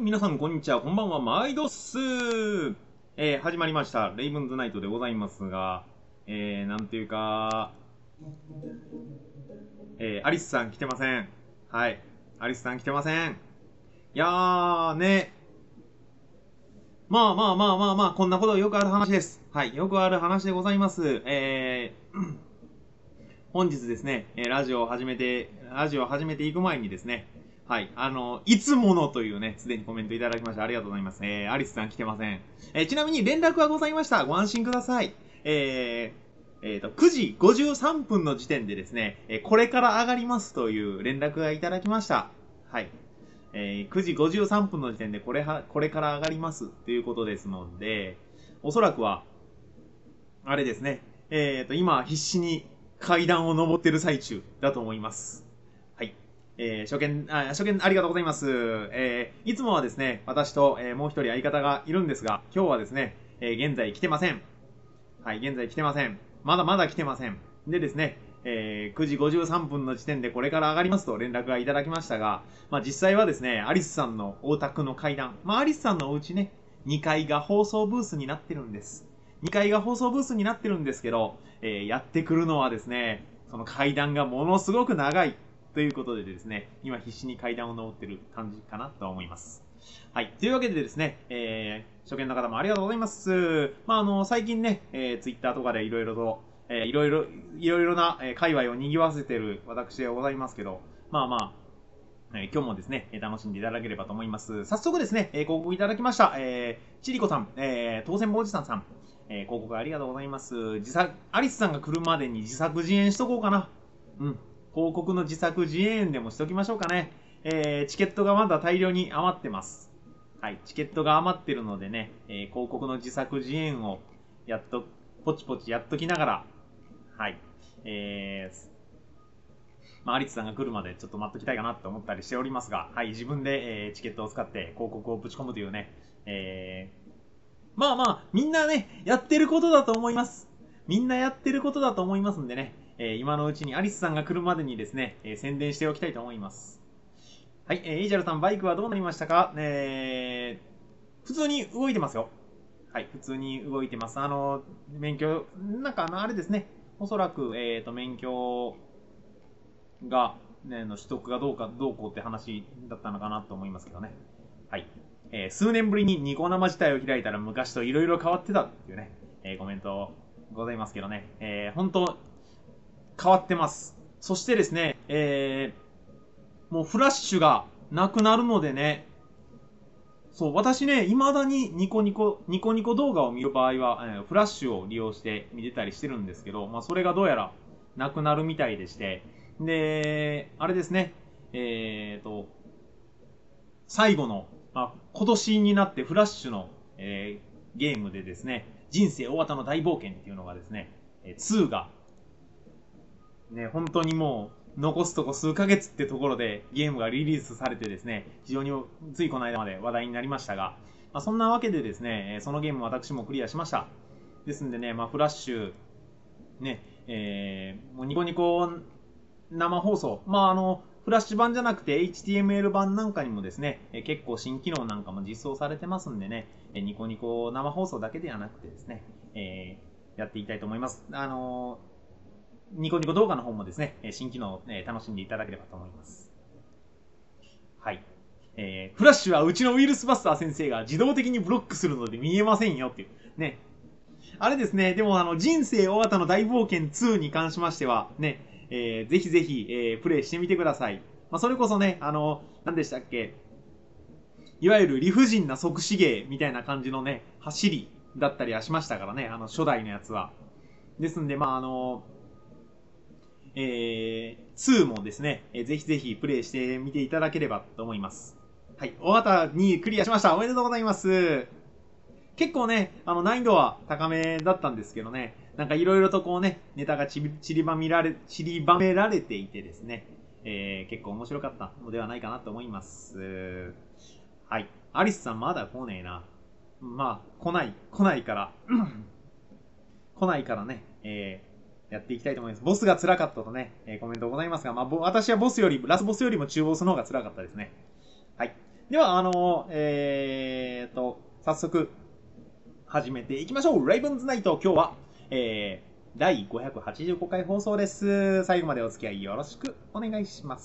皆さんこんにちは、こんばんは、毎度っす。始まりました、レイブンズナイトでございますが、なんていうか、アリスさん来てません。はい、アリスさん来てません。いやーね、まあ、こんなことよくある話です。はい、よくある話でございます。本日ですね、ラジオを始めていく前にですね、はい、いつものというね、すでにコメントいただきましてありがとうございます。アリスさん来てません。ちなみに連絡はございました。ご安心ください。9時53分の時点でですね、これから上がりますという連絡がいただきました。はい。9時53分の時点でこれから上がりますということですので、おそらくは、あれですね、今必死に階段を登ってる最中だと思います。はい。初見ありがとうございます。いつもはですね、私と、もう一人相方がいるんですが、今日はですね、現在来てません。はい、現在来てません。まだ来てません。でですね、9時53分の時点でこれから上がりますと連絡がいただきましたが、まあ実際はですね、アリスさんのお宅の階段、まあアリスさんのお家ね、2階が放送ブースになってるんです。2階が放送ブースになってるんですけど、やってくるのはですね、その階段がものすごく長いということでですね、今必死に階段を登ってる感じかなと思います。はい。というわけでですね、初見の方もありがとうございます。まあ、最近ね、ツイッターとかでいろいろと、いろいろな、界隈を賑わせてる私でございますけど、まあ、今日もですね、楽しんでいただければと思います。早速ですね、広告いただきました。ちりこさん、当選坊主さん、広告ありがとうございます。アリスさんが来るまでに自作自演しとこうかな。うん。広告の自作自演でもしときましょうかね。チケットがまだ大量に余ってます。はい。チケットが余ってるのでね、広告の自作自演をポチポチやっときながら、はい。まあ、アリスさんが来るまでちょっと待っときたいかなと思ったりしておりますが、はい。自分で、チケットを使って広告をぶち込むというね、まあ、みんなね、やってることだと思います。みんなやってることだと思いますんでね、今のうちにアリスさんが来るまでにですね、宣伝しておきたいと思います。はい、イージャルさん、バイクはどうなりましたか？普通に動いてますよ。はい、普通に動いてます。免許、なんかあれですね、おそらく、免許が、ね、取得がどうこうって話だったのかなと思いますけどね。はい。数年ぶりにニコ生自体を開いたら昔と色々変わってたっていうね、コメントございますけどね。本当変わってます。そしてですね、もうフラッシュがなくなるのでね、そう、私ね、未だにニコニコ動画を見る場合は、フラッシュを利用して見てたりしてるんですけど、まあそれがどうやらなくなるみたいでして、で、あれですね、最後の、今年になってフラッシュの、ゲームでですね、人生大型の大冒険っていうのがですね、2が、ね、本当にもう、残すとこ数ヶ月ってところでゲームがリリースされてですね、非常についこの間まで話題になりましたが、そんなわけでですね、そのゲーム私もクリアしました。ですんでね、フラッシュ、ね、もうニコニコ生放送、フラッシュ版じゃなくて HTML 版なんかにもですね、結構新機能なんかも実装されてますんでね、ニコニコ生放送だけではなくてですね、やっていきたいと思います。ニコニコ動画の方もですね、新機能を、楽しんでいただければと思います。はい。フラッシュはうちのウイルスバスター先生が自動的にブロックするので見えませんよっていう。ね。あれですね、でも人生大型の大冒険2に関しましては、ね、ぜひぜひ、プレイしてみてください。それこそね、何でしたっけ、いわゆる理不尽な即死芸みたいな感じのね、走りだったりはしましたからね、初代のやつは。ですんで、2もですね、ぜひぜひプレイしてみていただければと思います。はい、大型にクリアしました。おめでとうございます。結構ね、難易度は高めだったんですけどね、なんかいろいろとこうね、ネタが散りばめられていてですね、結構面白かったのではないかなと思います。はい。アリスさんまだ来ねえな。来ないから、来ないからね、やっていきたいと思います。ボスが辛かったとね、コメントございますが、私はラスボスよりも中ボスの方が辛かったですね。はい。 では、早速、始めていきましょう。レイブンズナイト、今日は、第585回放送です。最後までお付き合いよろしくお願いします。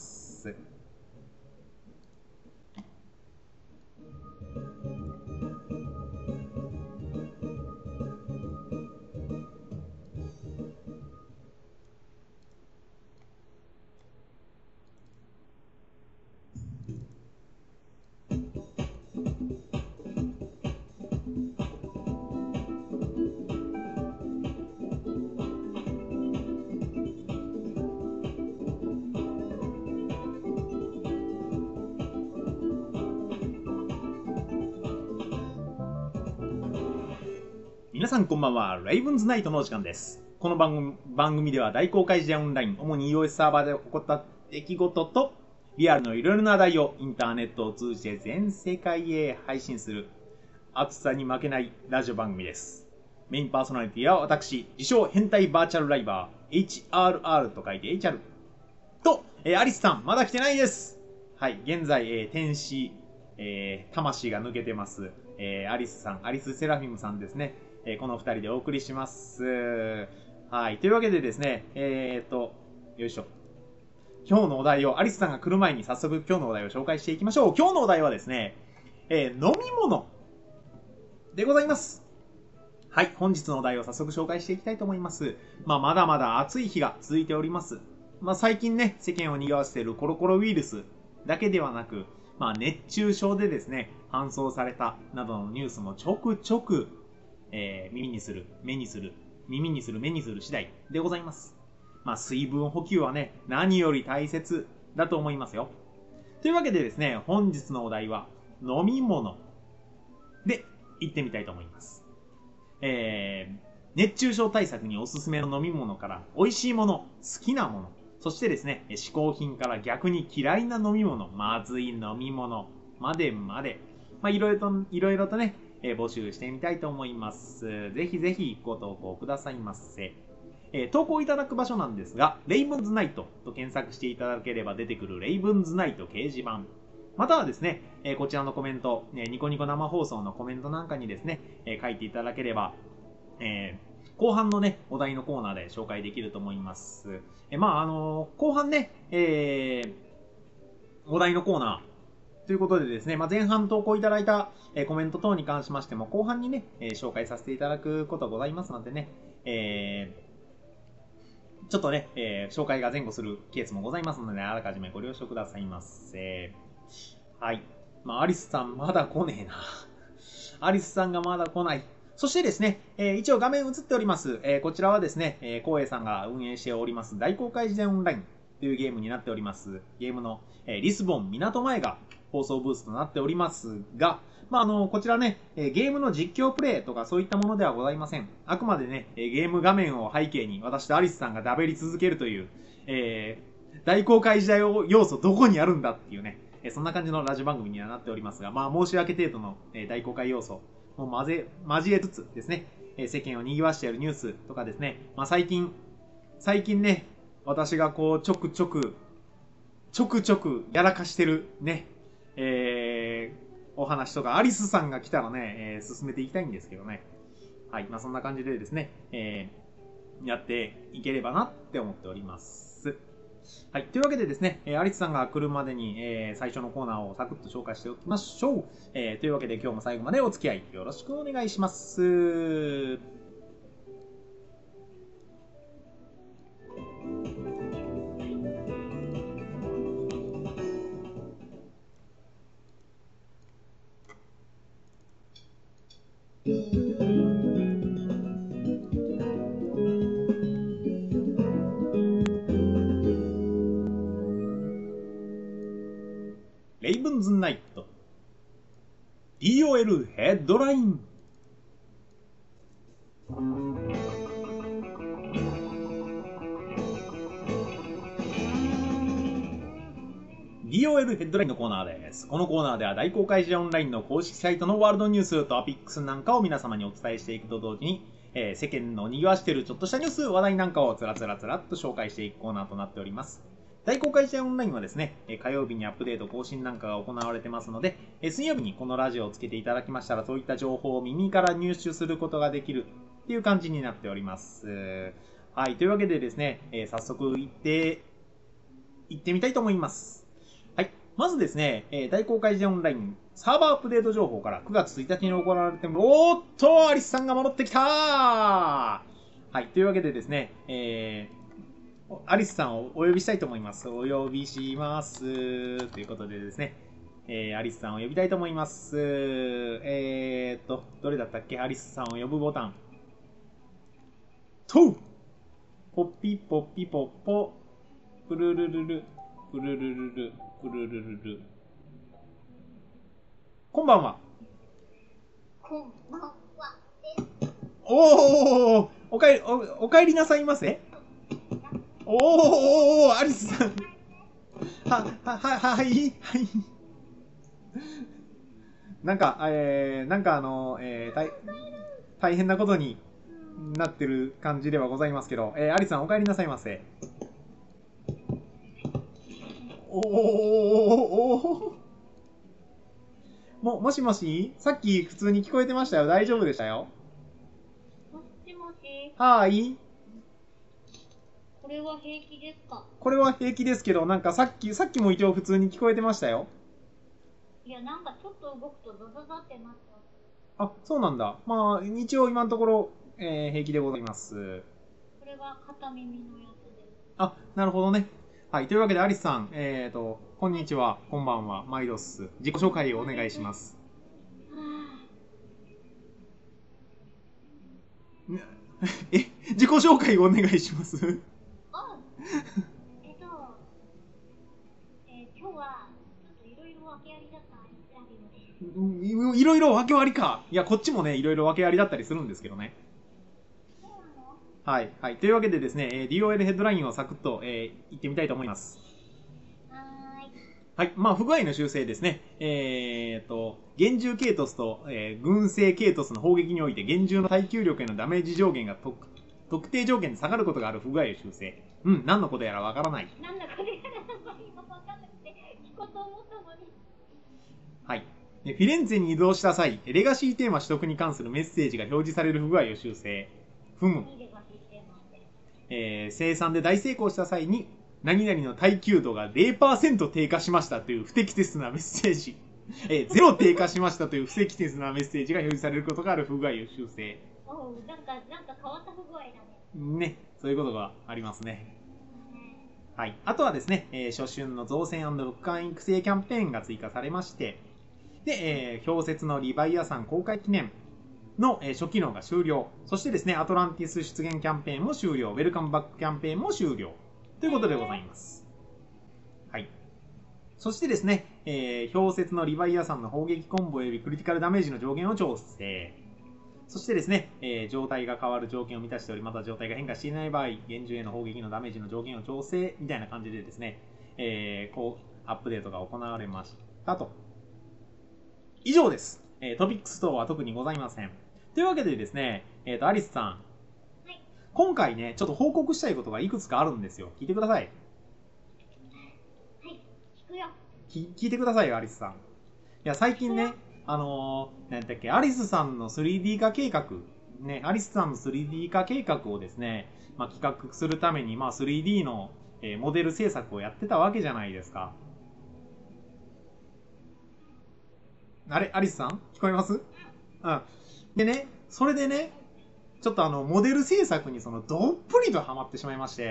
皆さんこんばんは。レイブンズナイトのお時間です。この番組では大公開時代オンライン、主に iOS サーバーで起こった出来事と、リアルのいろいろな話題をインターネットを通じて全世界へ配信する、熱さに負けないラジオ番組です。メインパーソナリティは私、自称変態バーチャルライバー、HRR と書いて HR。と、アリスさん、まだ来てないです。はい、現在、天使、魂が抜けてます。アリスさん、アリスセラフィムさんですね。この二人でお送りします。はい。というわけでですね、よいしょ。今日のお題を、アリスさんが来る前に早速今日のお題を紹介していきましょう。今日のお題はですね、飲み物でございます。はい。本日のお題を早速紹介していきたいと思います。まだまだ暑い日が続いております。最近ね、世間を賑わせているコロコロウイルスだけではなく、熱中症でですね、搬送されたなどのニュースもちょくちょく耳にする、目にする次第でございます。水分補給はね、何より大切だと思いますよ。というわけでですね、本日のお題は、飲み物で行ってみたいと思います。熱中症対策におすすめの飲み物から、美味しいもの、好きなもの、そしてですね、嗜好品から逆に嫌いな飲み物、まずい飲み物まで、いろいろとね、募集してみたいと思います。ぜひぜひご投稿くださいませ。投稿いただく場所なんですが、レイブンズナイトと検索していただければ出てくるレイブンズナイト掲示板。またはですね、こちらのコメント、ニコニコ生放送のコメントなんかにですね、書いていただければ、後半のね、お題のコーナーで紹介できると思います。後半ね、お題のコーナー、ということでですね、前半投稿いただいたコメント等に関しましても、後半にね、紹介させていただくことございますのでね、ちょっとね、紹介が前後するケースもございますので、あらかじめご了承くださいませ。はい。アリスさんまだ来ねえな。アリスさんがまだ来ない。そしてですね、一応画面映っております。こちらはですね、光栄さんが運営しております大公開時代オンラインというゲームになっております。ゲームの、リスボン港前が放送ブースとなっておりますが、こちらね、ゲームの実況プレイとかそういったものではございません。あくまでね、ゲーム画面を背景に私とアリスさんがだべり続けるという、大公開時代要素どこにあるんだっていうね、そんな感じのラジオ番組にはなっておりますが、申し訳程度の、大公開要素を交えつつですね、世間を賑わしているニュースとかですね、最近ね、私がこうちょくちょくやらかしてるね、お話とか、アリスさんが来たらね、進めていきたいんですけどね。はい。そんな感じでですね、やっていければなって思っております。はい。というわけでですね、アリスさんが来るまでに、最初のコーナーをサクッと紹介しておきましょう。というわけで今日も最後までお付き合いよろしくお願いします。レイブンズナイト DOL ヘッドライン。DOL ヘッドラインのコーナーです。このコーナーでは大公開時オンラインの公式サイトのワールドニュース、トピックスなんかを皆様にお伝えしていくと同時に、世間の賑わしているちょっとしたニュース、話題なんかをつらつらっと紹介していくコーナーとなっております。 大公開試合オンラインはですね、火曜日にアップデート更新なんかが行われてますので、水曜日にこのラジオをつけていただきましたら、そういった情報を耳から入手することができるっていう感じになっております。はい、というわけでですね、早速行ってみたいと思います。はい、まずですね、大公開試合オンラインサーバーアップデート情報から9月1日に行われておーっと、アリスさんが戻ってきたー。はい、というわけでですね、アリスさんをお呼びしたいと思います。お呼びします。ということでですね、アリスさんを呼びたいと思います。どれだったっけ？アリスさんを呼ぶボタン。とう！ポッピポッピポッポ。プルルルル。プルルルル。プルルルル。こんばんは。 こんばんはです。 おー！お帰りなさいませ。おー、アリスさん。はい。なんか大変なことになってる感じではございますけど、アリスさんお帰りなさいませ。もしもし、さっき普通に聞こえてましたよ。大丈夫でしたよ。 もしもし。 はーい。 これは平気ですか？ これは平気ですけど、なんかさっきも一応普通に聞こえてましたよ。 いや、なんかちょっと動くとドドドってなっちゃう。 あ、そうなんだ。まあ、一応今のところ、平気でございます。 これは片耳のやつです。 あ、なるほどね。はい。というわけで、アリスさん、こんにちは、こんばんは、マイドス。自己紹介をお願いします。自己紹介をお願いします。 今日は、ちょっといろいろ訳ありだったラジオいです。 ろいろ訳ありか。いや、こっちもね、いろいろ訳ありだったりするんですけどね。 そうなの？ はい。はい。というわけでですね、DOL ヘッドラインをサクッと、言ってみたいと思います。はい。まあ、不具合の修正ですね。幻獣ケイトスと、群生ケイトスの砲撃において、幻獣の耐久力へのダメージ上限が特定条件で下がることがある不具合を修正。何のことやらわからない。 何のことやらわかんなくて、聞こうと思ったのに。 はい。フィレンツェに移動した際、レガシーテーマ取得に関するメッセージが表示される不具合を修正。生産で大成功した際に、何々の耐久度が 0% 低下しましたという不適切なメッセージ。0低下しましたという不適切なメッセージが表示されることがある不具合を修正。 なんか変わった不具合だね。 ね、そういうことがありますね。はい。あとはですね、初春の造船&復刊育成キャンペーンが追加されまして、で、氷雪のリバイア山公開記念の初機能が終了。そしてですね、アトランティス出現キャンペーンも終了。ウェルカムバックキャンペーンも終了。ということでございます。はい。そしてですね、氷雪のリバイア山の砲撃コンボ及びクリティカルダメージの上限を調整。そしてですね、状態が変わる条件を満たしており、また状態が変化していない場合、幻獣への砲撃のダメージの上限を調整みたいな感じでですね、こう、アップデートが行われましたと。以上です。トピックス等は特にございません。というわけでですね、アリスさん。はい。今回ね、ちょっと報告したいことがいくつかあるんですよ。聞いてください。 はい、聞くよ。 聞いてくださいよ、アリスさん。いや、最近ね、なんだっけ、アリスさんの 3D 化計画、ね、アリスさんの 3D 化計画をですね、まあ、企画するために、まあ、3D の、モデル制作をやってたわけじゃないですか。あれアリスさん聞こえます？うん。でね、それでね、ちょっとモデル制作にどっぷりとハマってしまいまして、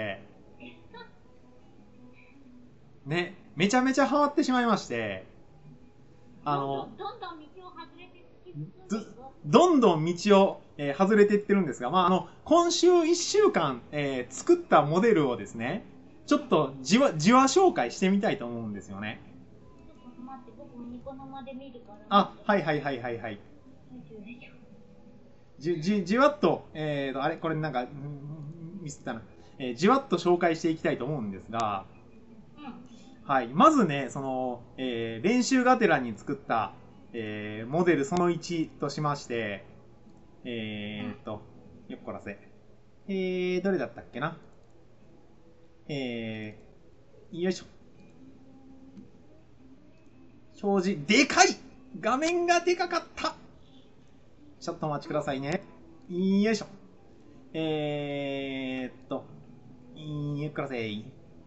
ね、めちゃめちゃハマってしまいまして、 どんどん道を外れてどんどん道を、外れていってるんですが、まあ、今週1週間、作ったモデルをですね、ちょっとじわ紹介してみたいと思うんですよね。 ちょっと待って、僕もニコ生で見るから。 あ、はい。じわっと、あれこれなんか、ミスったな。じわっと紹介していきたいと思うんですが、はい。まずね、練習がてらに作った、モデルその1としまして、よっこらせ。どれだったっけな。 よいしょ。表示、でかい画面がでかかった。ちょっとお待ちくださいね。よいしょ。ゆっくらせい。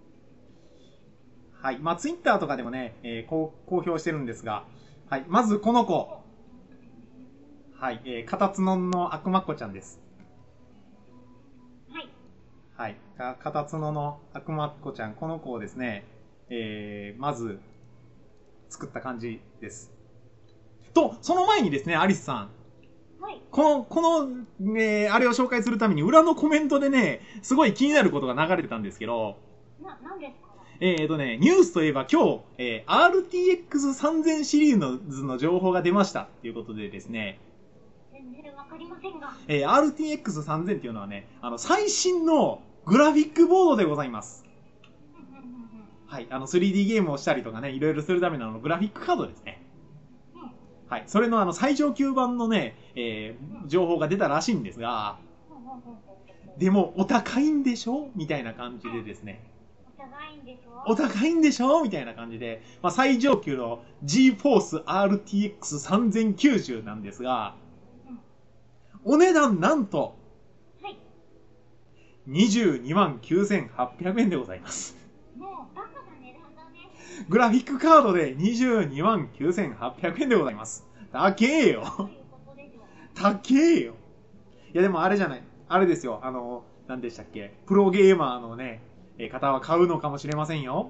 はい。まあ、ツイッターとかでもね、公表してるんですが、はい。まず、この子。はい。カタツノの悪魔っ子ちゃんです。 はい。 はい。カタツノの悪魔っ子ちゃん、この子をですね、まず、作った感じです。と、その前にですね、アリスさん。 はい。 この、あれを紹介するために、裏のコメントでね、すごい気になることが流れてたんですけど、 なんですか？ ニュースといえば今日、RTX3000 シリーズの情報が出ましたっていうことでですね、 全然わかりませんが。 RTX3000 っていうのはね、最新のグラフィックボードでございます。はい、3D ゲームをしたりとかね、いろいろするためのグラフィックカードですね。はい、それの最上級版のね、情報が出たらしいんですが、でもお高いんでしょみたいな感じでですね。お高いんでしょみたいな感じで、まあ、最上級の GeForce RTX3090 なんですが、お値段なんと、229,800円でございます。 もうバカな値段だね。 グラフィックカードで229,800円でございます。高えよ。高えよ。いやでもあれじゃない。あれですよ。何でしたっけ。プロゲーマーのね、方は買うのかもしれませんよ。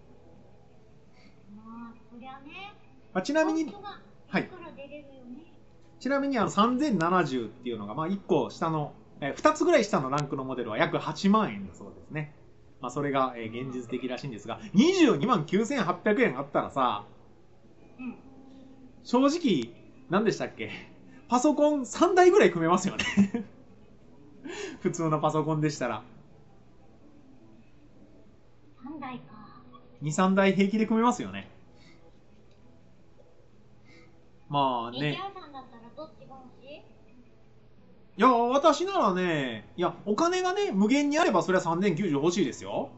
まあ、そりゃね。 まあ、ちなみに、はい。ちなみに3070っていうのが、まあ1個下の、2つぐらい下のランクのモデルは約8万円だそうですね。まあそれが現実的らしいんですが、229,800円あったらさ、正直、何でしたっけ、パソコン3台ぐらい組めますよね。普通のパソコンでしたら。 3台か。 2、3台平気で組めますよね。まあね。いや、私ならね、いや、お金がね、無限にあればそれは3090欲しいですよ。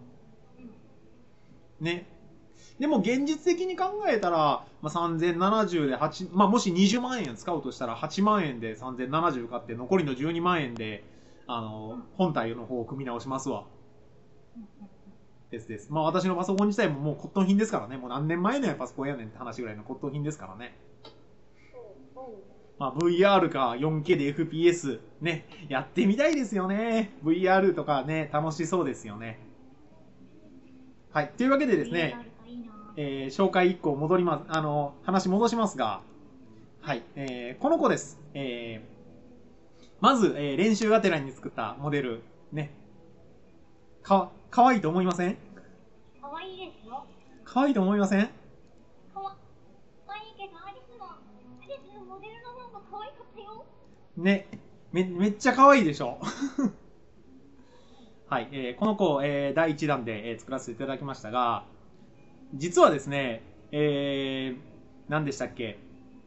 ね。でも現実的に考えたら、まあ、3070で8、まあ、もし20万円使うとしたら8万円で3070買って残りの12万円で、本体の方を組み直しますわ。ですです。まあ私のパソコン自体ももう骨董品ですからね。もう何年前のパソコンやねんって話ぐらいの骨董品ですからね。まあ VR か 4K で FPS ね、やってみたいですよね。VR とかね、楽しそうですよね。はい。というわけでですね、紹介1個戻ります。話戻しますが、はい。この子です。まず、練習がてらに作ったモデル、ね。かわいいと思いません？ かわいいですよ。 かわいいと思いません？ かわいいけど、アリスのモデルの方がかわいかったよ。 ね。めっちゃかわいいでしょ。はい。この子、第1弾で、作らせていただきましたが、実はですね、何でしたっけ？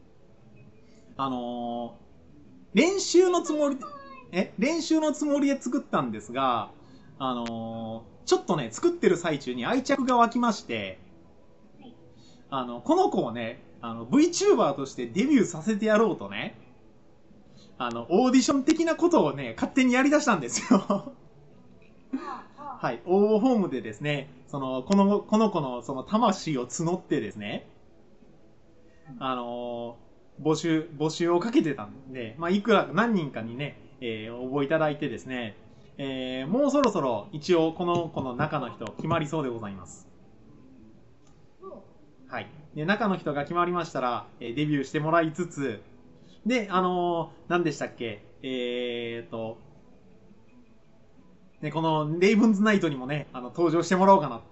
練習のつもりで作ったんですが、ちょっとね、作ってる最中に愛着が湧きまして、この子をね、VTuber としてデビューさせてやろうとね、オーディション的なことをね、勝手にやり出したんですよ。はい、応募フォームでですね、この子のその魂を募ってですね、募集をかけてたんで、まあ、何人かにね、応募いただいてですね、もうそろそろ一応この子の中の人決まりそうでございます。はい。で、中の人が決まりましたら、デビューしてもらいつつ、で、何でしたっけ、ね、このレイブンズナイトにもね、登場してもらおうかなって、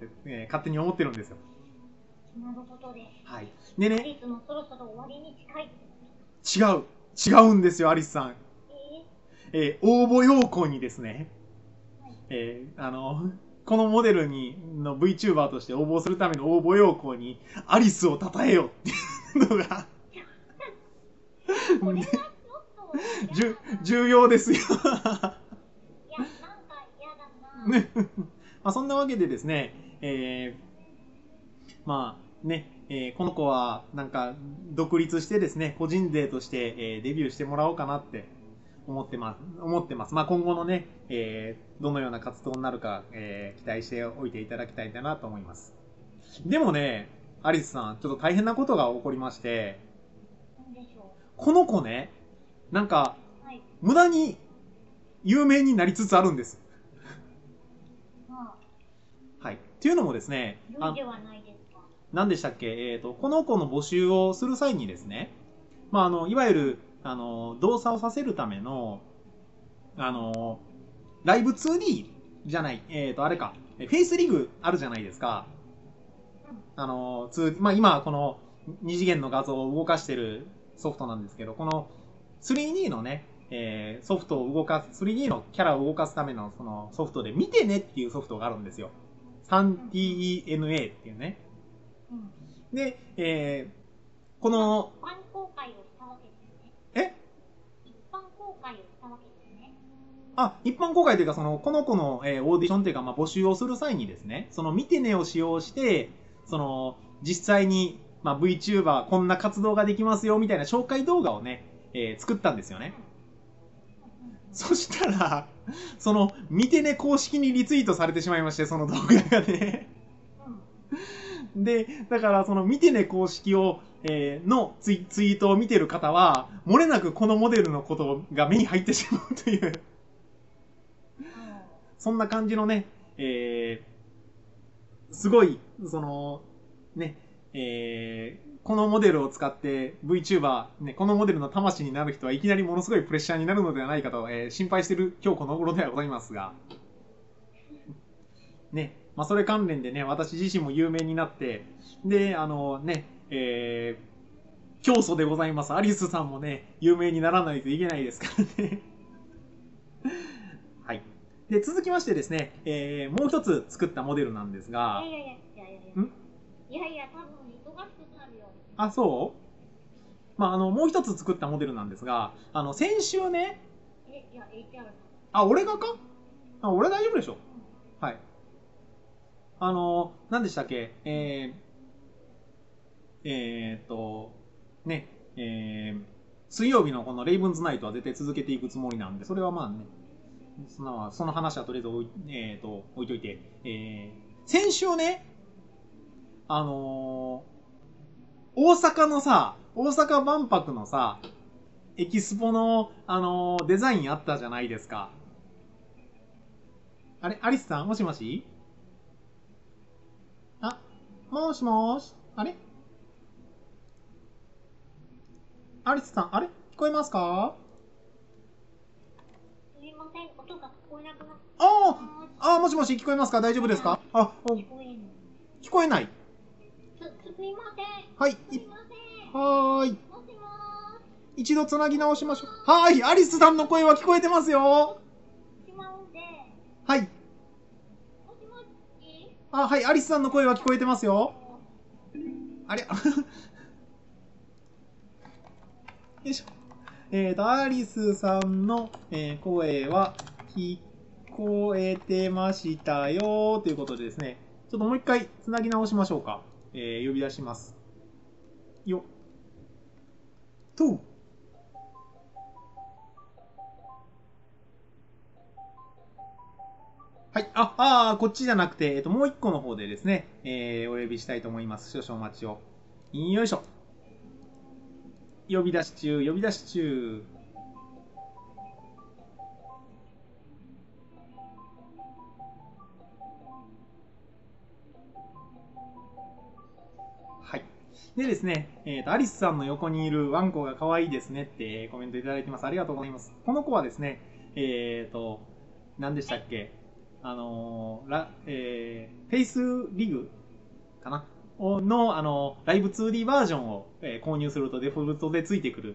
勝手に思ってるんですよ。 なるほどです。 はい。でね、 アリスもそろそろ終わりに近い。 違うんですよ、アリスさん。応募要項にですね、このモデルの VTuber として応募するための応募要項に、アリスを称えよっていうのが重要ですよ。いや、なんか嫌だな。 まあ、そんなわけでですね、まあね、この子はなんか独立してですね、個人勢として、デビューしてもらおうかなって思ってます。まあ、今後のね、どのような活動になるか、期待しておいていただきたいかなと思います。でもね、アリスさん、ちょっと大変なことが起こりまして、この子ね、なんか、はい、無駄に有名になりつつあるんです。はい。っていうのもですね、何でしたっけ、この子の募集をする際にですね、まあ、いわゆる、動作をさせるための、ライブ 2D じゃない、あれか、フェイスリグあるじゃないですか。まあ、今、この2次元の画像を動かしてるソフトなんですけど、この 3D のね、ソフトを動かす、3D のキャラを動かすためのそのソフトで、見てねっていうソフトがあるんですよ。3DENA っていうね。で、この、一般公開をしたわけですね。一般公開をしたわけですね。あ、一般公開というか、この子の、オーディションというか、まあ、募集をする際にですね、その見てねを使用して、実際に、まあ、VTuber こんな活動ができますよみたいな紹介動画をね、作ったんですよね。そしたら、見てね公式にリツイートされてしまいまして、その動画がね。で、だから、見てね公式を、のツイートを見てる方は、漏れなくこのモデルのことが目に入ってしまうという、そんな感じのね、すごい、ね、このモデルを使って VTuber、ね、このモデルの魂になる人はいきなりものすごいプレッシャーになるのではないかと、心配している今日この頃ではございますが、ね、まあ、それ関連でね、私自身も有名になって、で、教祖でございます。アリスさんもね、有名にならないといけないですからね。はい。で、続きましてですね、もう一つ作ったモデルなんですが、いや、多分忙しくなるよ。あ、そう？まあ、もう一つ作ったモデルなんですが、先週ね、あ、俺がか？あ、俺大丈夫でしょ？はい。何でしたっけ？ね、水曜日のこのレイブンズナイトは絶対続けていくつもりなんで、それはまあね、その話はとりあえず置いといて、先週ね、大阪のさ、大阪万博のさ、エキスポの、デザインあったじゃないですか。あれアリスさんもしもし？あ、もしもし？あれアリスさん、あれ聞こえますか？すいません、音が聞こえなくなった。もしもし、聞こえますか？大丈夫ですか？聞こえない。すいません。はい。すいません。はーい。もしもーし。一度つなぎ直しましょう。はーい。アリスさんの声は聞こえてますよ。はい。もしもし。はい。アリスさんの声は聞こえてますよ。あれよいしょ。アリスさんの、声は聞こえてましたよということでですね、ちょっともう一回つなぎ直しましょうか。呼び出します。よ。と。はい。こっちじゃなくて、もう一個の方でですね、お呼びしたいと思います。少々お待ちを。よいしょ。呼び出し中、呼び出し中。はい。でですね、アリスさんの横にいるワンコが可愛いですねってコメントいただいてます。ありがとうございます。この子はですね、何でしたっけ？フェイスリグかなの、ライブ 2D バージョンを、購入するとデフォルトでついてくる、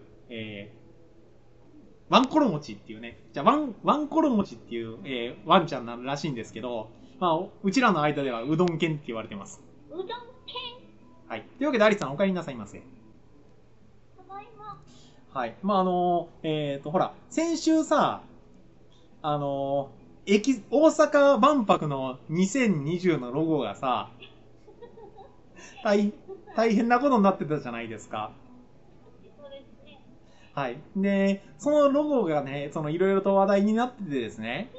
ワンコロモチっていうね、じゃあワンコロモチっていう、ワンちゃんならしいんですけど、まあ、うちらの間ではうどん犬って言われてます。うどん犬？はい。というわけで、アリスさんお帰りなさいませ。ただいま。はい。まあ、ほら、先週さ、 大阪万博の2020のロゴがさ、大変なことになってたじゃないですか。 そうですね。 はい。で、そのロゴがね、いろいろと話題になっててですね。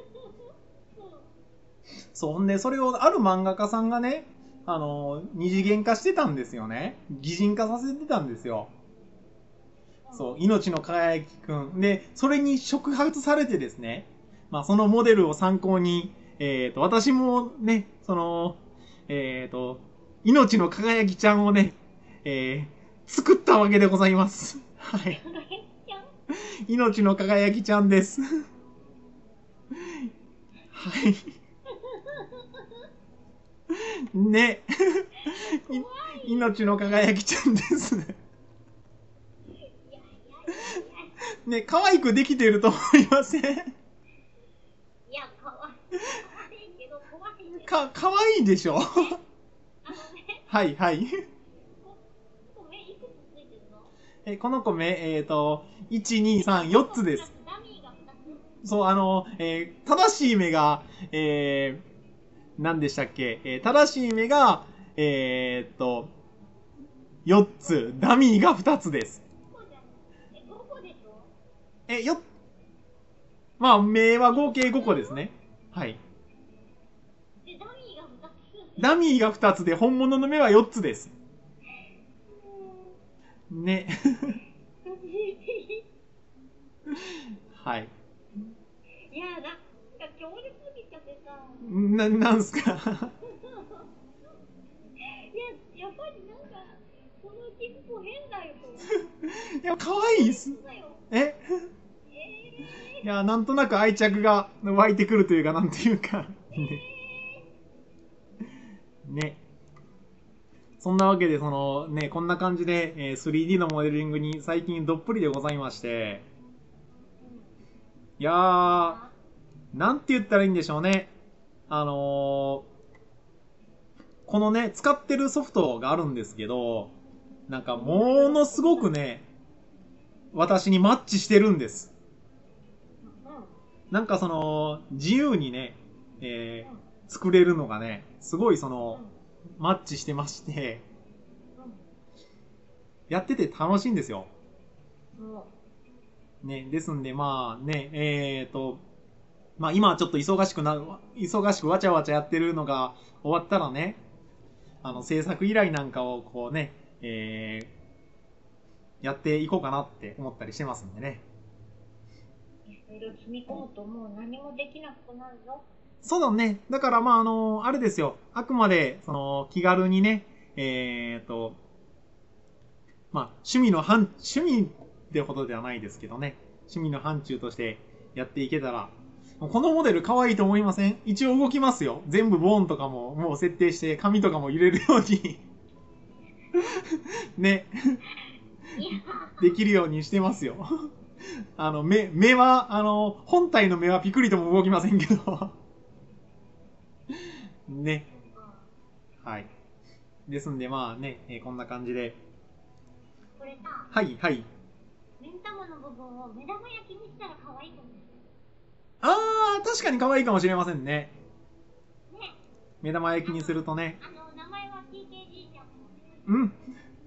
そう。ほんで、それをある漫画家さんがね、二次元化してたんですよね。擬人化させてたんですよ。そう、命の輝きくん。で、それに触発されてですね、まあ、そのモデルを参考に、私もね、命の輝きちゃんをね、作ったわけでございます。はい。命の輝きちゃんです。はい。ね。命の輝きちゃんです。ね、可愛くできてると思いません？いや、 可愛いけど怖いね。 可愛いでしょ？はいはい。 米いくつついてるの？ この米、1、2、3、4つです。そう、正しい目が、何でしたっけ？正しい目が、4つ、ダミーが2つです。まあ、目は合計5個ですね。はい。ダミーが2つで、本物の目は4つです。ね。はい。 いや、なんか強烈すぎちゃってさ。 なんすか？いや、 やっぱりなんか、このキップ変だよと。 いや、可愛いっす。いや、なんとなく愛着が湧いてくるというか、なんていうか。ね。そんなわけで、こんな感じで、3D のモデリングに最近どっぷりでございまして、いやー、なんて言ったらいいんでしょうね。このね、使ってるソフトがあるんですけど、なんかものすごくね、私にマッチしてるんです。なんか自由にね、作れるのがね、すごいマッチしてまして、やってて楽しいんですよ。ね、ですんで、まあね、まあ今はちょっと忙しくわちゃわちゃやってるのが終わったらね、制作依頼なんかをこうね、やっていこうかなって思ったりしてますんでね。 いろいろ積み込むともう何もできなくなるよ。 そうだね。だからまああれですよ。あくまで、気軽にね、まあ趣味ってほどではないですけどね。趣味の範疇としてやっていけたら、このモデル可愛いと思いません？一応動きますよ。全部ボーンとかももう設定して、紙とかも入れるようにね。できるようにしてますよ。目は、本体の目はピクリとも動きませんけど。ね。はい。ですんで、まあね、こんな感じで。 これさ。 はいはい。 目ん玉の部分を目玉焼きにしたら可愛いかも。 確かに可愛いかもしれませんね。 ね。 目玉焼きにするとね。 名前は TKG ちゃん。 うん。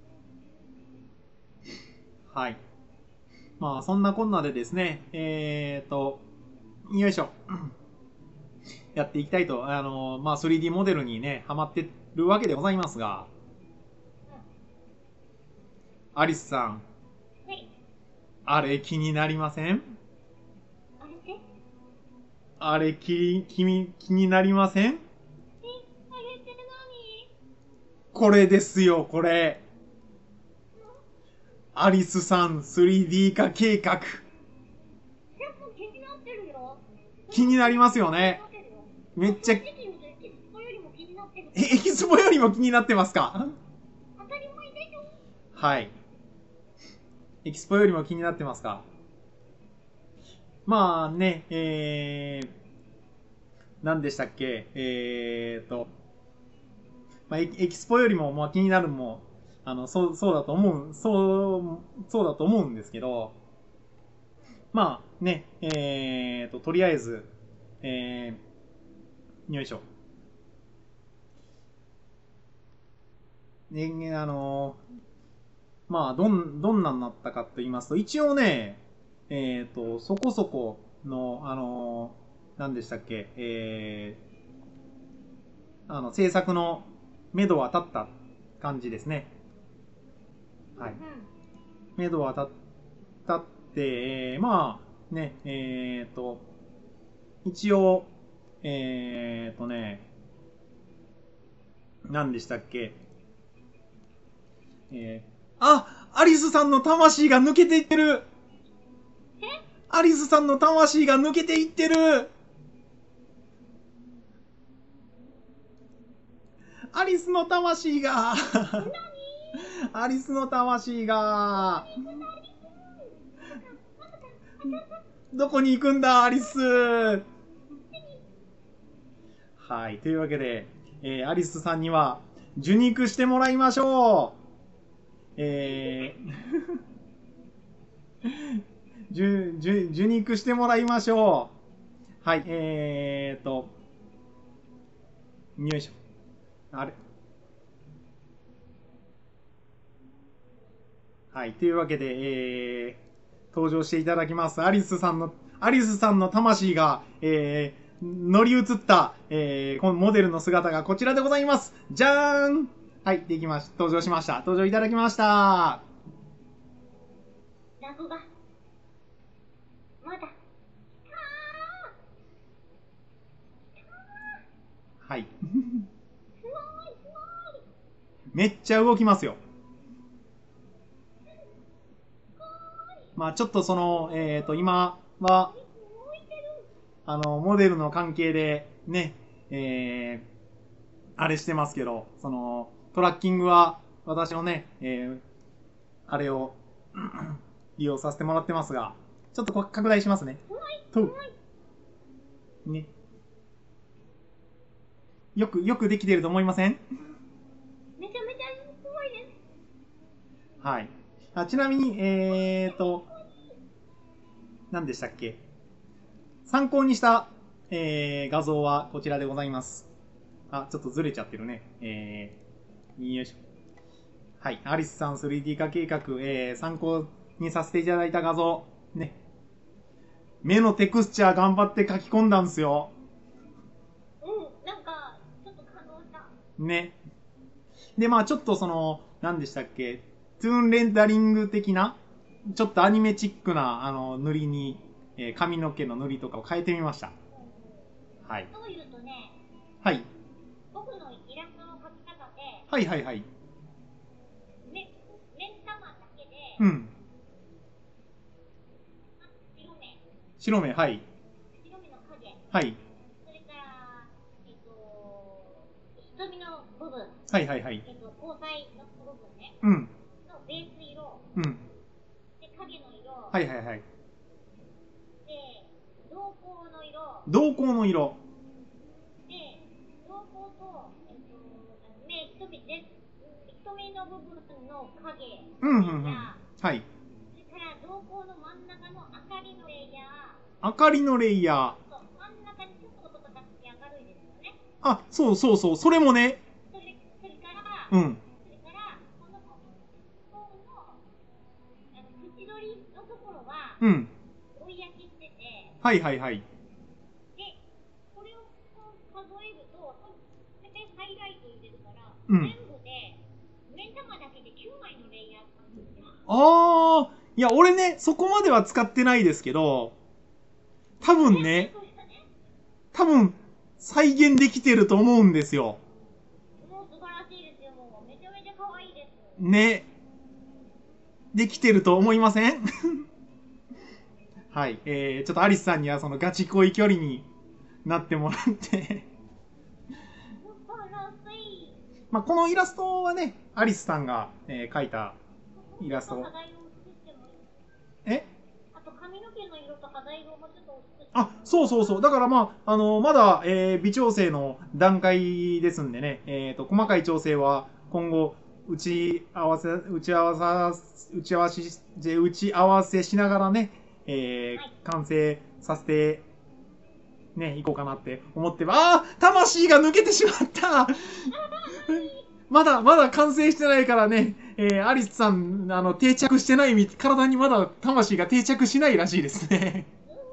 はい。まあ、そんなこんなでですね、よいしょ。やっていきたいと、まあ、3D モデルにね、ハマってるわけでございますが、アリスさん。 はい。 あれ気になりません？あれ気になりません？あれって何？ これですよ、これ。アリスさん 3D 化計画。 気になってるよ。 気になりますよね。めっちゃ。エキスポよりも気になってますか？ 当たり前でしょ。 はい。エキスポよりも気になってますか？まあね、何でしたっけ？まあ、エキスポよりもまあ気になるもそうだと思うんですけど、まあね、とりあえず、 よいしょ。まあ、どんなんなったかと言いますと、一応ね、そこそこの、何でしたっけ、制作の目処は立った感じですね。はい。目処は立って、まあ、ね、一応、何でしたっけ、アリスさんの魂が抜けていってる。アリスさんの魂が抜けていってる。アリスの魂がアリスの魂がどこに行くんだアリス。はい、というわけで、アリスさんには受肉してもらいましょう。受肉してもらいましょう。はい、よいしょ。あれ。はい、というわけで、登場していただきます。アリスさんの魂が、乗り移った、このモデルの姿がこちらでございます。じゃーん。はい、登場しました。登場いただきました。 謎がまだはい。めっちゃ動きますよ。まあちょっと今は、モデルの関係で、ね、あれしてますけど、トラッキングは、私のね、あれを、利用させてもらってますが、ちょっと拡大しますね。ね。よくできてると思いません？ めちゃめちゃすごいです。 はい。ちなみに、何でしたっけ？参考にした、画像はこちらでございます。ちょっとずれちゃってるね。よいしょ。はい。アリスさん 3D 化計画、参考にさせていただいた画像。ね。目のテクスチャー頑張って書き込んだんすよ。 なんか、ちょっと感動した。 ね。で、まあちょっと何でしたっけ、トゥーンレンダリング的な、ちょっとアニメチックな、塗りに、髪の毛の塗りとかを変えてみました。はい。 そういうとね、 はい。 僕のイラストの描き方で、 はいはいはい。 目玉だけで、 うん。 白目。 はい。 白目の影。 はい。 それから、瞳の部分。 はいはいはい。 交際の部分ね。 うん。 のベース色。 うん。 で、影の色。 はいはいはい。 で、瞳孔の色。 瞳孔の色。 で、瞳孔と、瞳の部分の影。 うんうんうん。はい。 それから瞳孔の真ん中の明かりのレイヤー。 明かりのレイヤー。 そう、真ん中にちょっとことがつき明るいですよね。 そうそうそう。それもね。 それから、 うん。 それから、この縁取りのところは、 うん。 追い焼きしてて、 はいはいはい。 で、これを数えると、大体ハイライト入れるから、 うん、 全部で、目玉だけで9枚のレイヤーなんですよ。 いや、俺ね、そこまでは使ってないですけど、多分ね、再現できてると思うんですよ。 もう素晴らしいですよ。もうめちゃめちゃ可愛いです。 ね。できてると思いませんはい。ちょっとアリスさんにはそのガチ恋距離になってもらってまあこのイラストはね、アリスさんが、描いたイラスト。 あと髪の毛の色と肌色もちょっと薄く。 そうそうそう。だからまあ、まだ、微調整の段階ですんでね、細かい調整は今後、打ち合わせしながらね、完成させて、 ね、行こうかなって思って、魂が抜けてしまったまだ完成してないからね、アリスさん、定着してない体にまだ魂が定着しないらしいですね。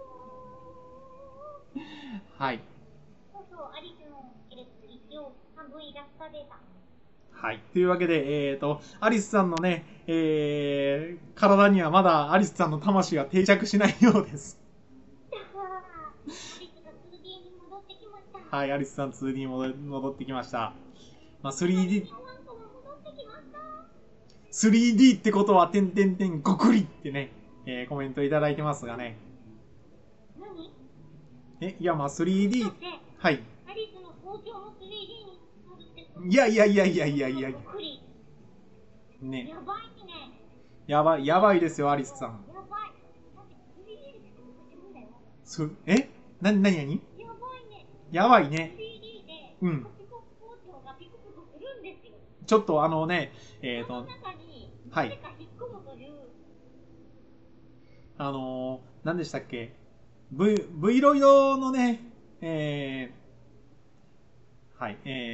はい。 そうそう、アリスの、一応、半分イラストデータ。 はい。というわけで、アリスさんのね、体にはまだアリスさんの魂が定着しないようです。 アリスが 2D に戻ってきました。 はい、アリスさん 2D に戻ってきました。まあ、3D ってことは、ごくりってね、コメントいただいてますがね。 何？ いや、まあ 3D、はい。 アリスの包丁も 3D になるってこと？ いや。ね。 やばいね。 やばいですよ、アリスさん。 やばい。だって 3D で作るんだよ。 なにやばいね。 やばいね。 3D で、 うん。 包丁がピクピクするんですよ。 ちょっとその中に、誰か引っ込むという。 何でしたっけ？ V ロイドのね、はい、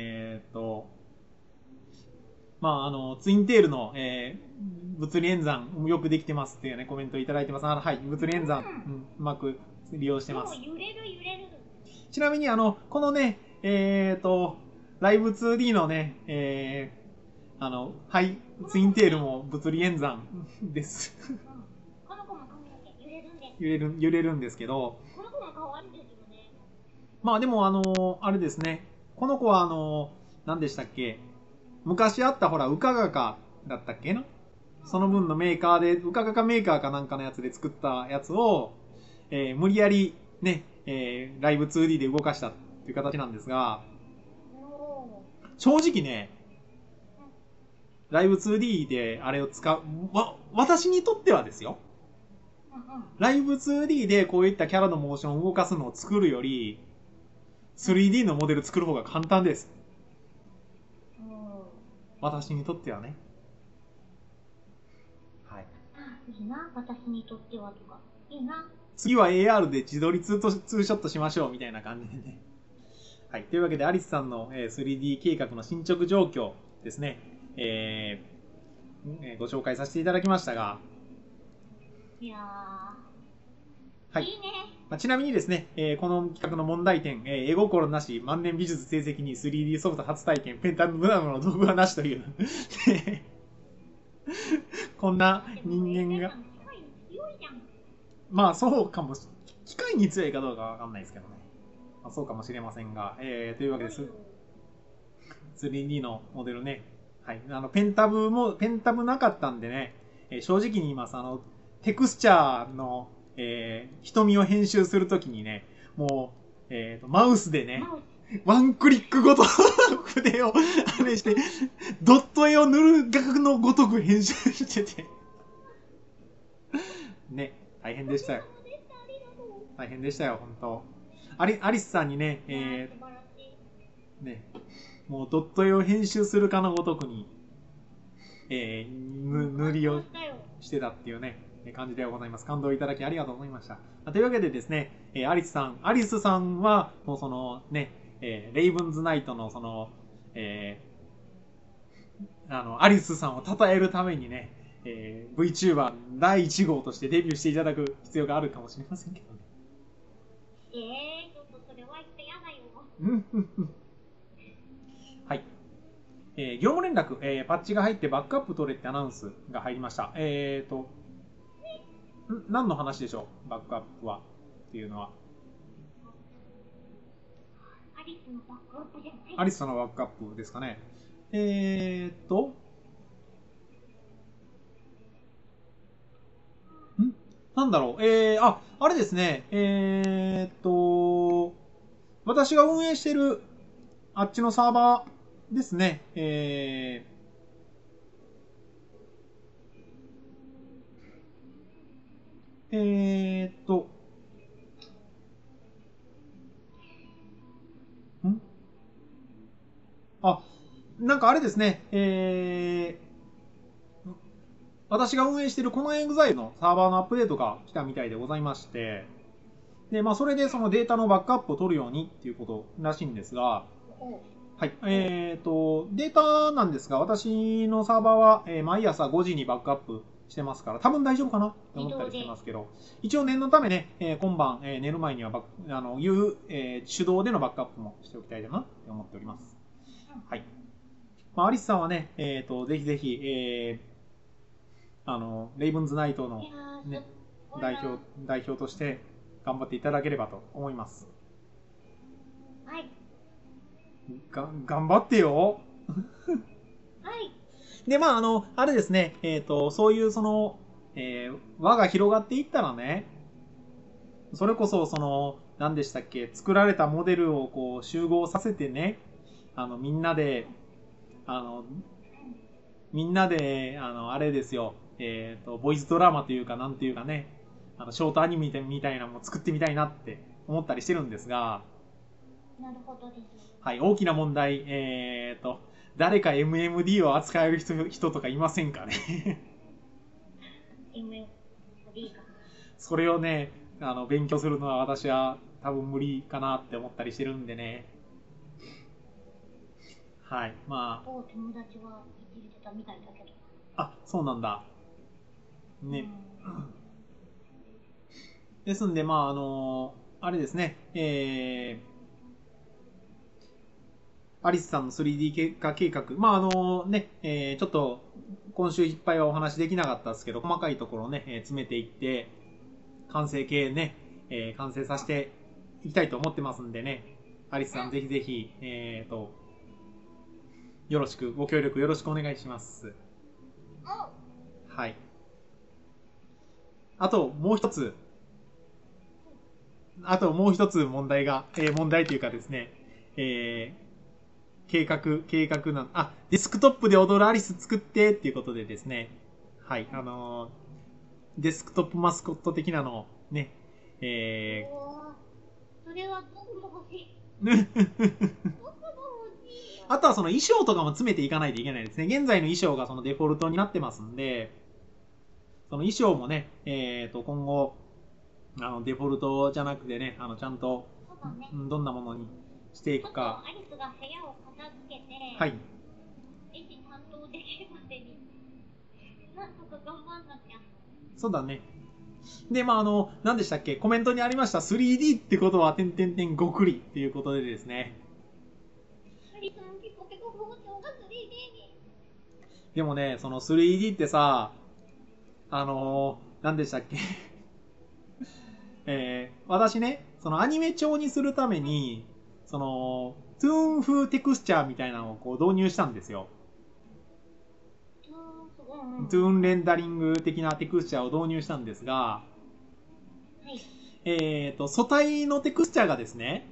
まあ、ツインテールの、物理演算よくできてますっていうね、コメントいただいてます。はい、物理演算、うまく利用してます。 揺れる。 ちなみに、このね、ライブ 2D のね、はい、ツインテールも物理演算です。 この子も髪の毛揺れるんです。 揺れるんですけど、 この子も可愛いですよね。 まあでもあれですね、この子は何でしたっけ、昔あったほら、ウカガカだったっけな、その分のメーカーで、ウカガカメーカーかなんかのやつで作ったやつを、無理やりね、ライブ 2D で動かしたっていう形なんですが、正直ね、ライブ 2D であれを使う、私にとってはですよ。ライブ 2D でこういったキャラのモーションを動かすのを作るより、3D のモデル作る方が簡単です。私にとってはね。はい。 いいな、私にとってはとか。いいな。 次は AR で自撮りツーショットしましょうみたいな感じでね。はい。というわけで、アリスさんの 3D 計画の進捗状況ですね。ご紹介させていただきましたが。 いやー。 はい。 いいね。 ちなみにですね、この企画の問題点、絵心なし、万年美術成績に 3D ソフト初体験、ペンタブラムの道具はなしというこんな人間が、まあそうかも機械に強いかどうかわかんないですけどね、まあ、そうかもしれませんが、というわけです。3D のモデルね、はい、ペンタブなかったんでね、正直に言います。テクスチャーの瞳を編集するときにね、もう、マウスでね、ワンクリックごと筆をあれして、ドット絵を塗る額のごとく編集しててね、大変でしたよ。大変でしたよ、本当。アリスさんにね、ね、もうドット絵を編集するかのごとくに、塗りをしてたっていうね、感じでございます。感動いただきありがとうございました。というわけでですね、アリスさんは、もうそのね、レイブンズナイトのその、アリスさんを称えるためにね、VTuber 第1号としてデビューしていただく必要があるかもしれませんけどね。 ちょっとそれは言ってやだよ。 はい。業務連絡、パッチが入ってバックアップ取れってアナウンスが入りました。何の話でしょう、バックアップはっていうのは。 アリスのバックアップじゃない。 アリスのバックアップですかね。なんだろう。あれですね。私が運営してるあっちのサーバーですね。なんかあれですね。私が運営しているこのエグザイルのサーバーのアップデートが来たみたいでございまして、 で、まあ、それでそのデータのバックアップを取るようにっていうことらしいんですが、はい。データなんですが、私のサーバーは、毎朝5時にバックアップしてますから、多分大丈夫かなって思ったりしてますけど、一応念のためね、今晩、寝る前には手動でのバックアップもしておきたいなって思っております。はい。まあ、アリスさんはね、ぜひぜひ、レイブンズナイトの、ね、代表として頑張っていただければと思います。 はい。 頑張ってよ。 はい。 で、まあ、あれですね、そういう輪が広がっていったらね、それこそ、何でしたっけ、作られたモデルをこう集合させてね、みんなで、あれですよ、ボイスドラマというか、なんていうかね、ショートアニメみたいなのも作ってみたいなって思ったりしてるんですが、 なるほどです。 はい、大きな問題、誰か MMD を扱える人とかいませんかね MMD か。 それをね、勉強するのは私は多分無理かなって思ったりしてるんでね。はい、まあ。 友達はいじれてたみたいだけど。 あ、そうなんだ。ね。ですんで、まあ、あれですね、アリスさんの 3D 化計画、まあね、ちょっと今週いっぱいはお話できなかったですけど、細かいところをね、詰めていって、完成形ね、完成させていきたいと思ってますんでね、アリスさんぜひぜひ、よろしく、ご協力よろしくお願いします。はい。あともう一つ問題というかですね、計画デスクトップで踊るアリス作ってっていうことでですね、はい、デスクトップマスコット的なのをね、 それは僕も欲しい。 あとはその衣装とかも詰めていかないといけないですね。現在の衣装がそのデフォルトになってますんで、その衣装もね、今後、デフォルトじゃなくてね、ちゃんと、 ね、 どんなものにしていくか。 アリスが部屋を片付けて、 はい。 レジ担当できるまでに、なんとか頑張んなきゃ。 そうだね。で、まあ、何でしたっけ、コメントにありました 3D ってことは、ごくりっていうことでですね。でもね、その 3D ってさ、何でしたっけ私ね、そのアニメ調にするために、その、トゥーン風テクスチャーみたいなのをこう導入したんですよ。トゥーンレンダリング的なテクスチャーを導入したんですが、素体のテクスチャーがですね、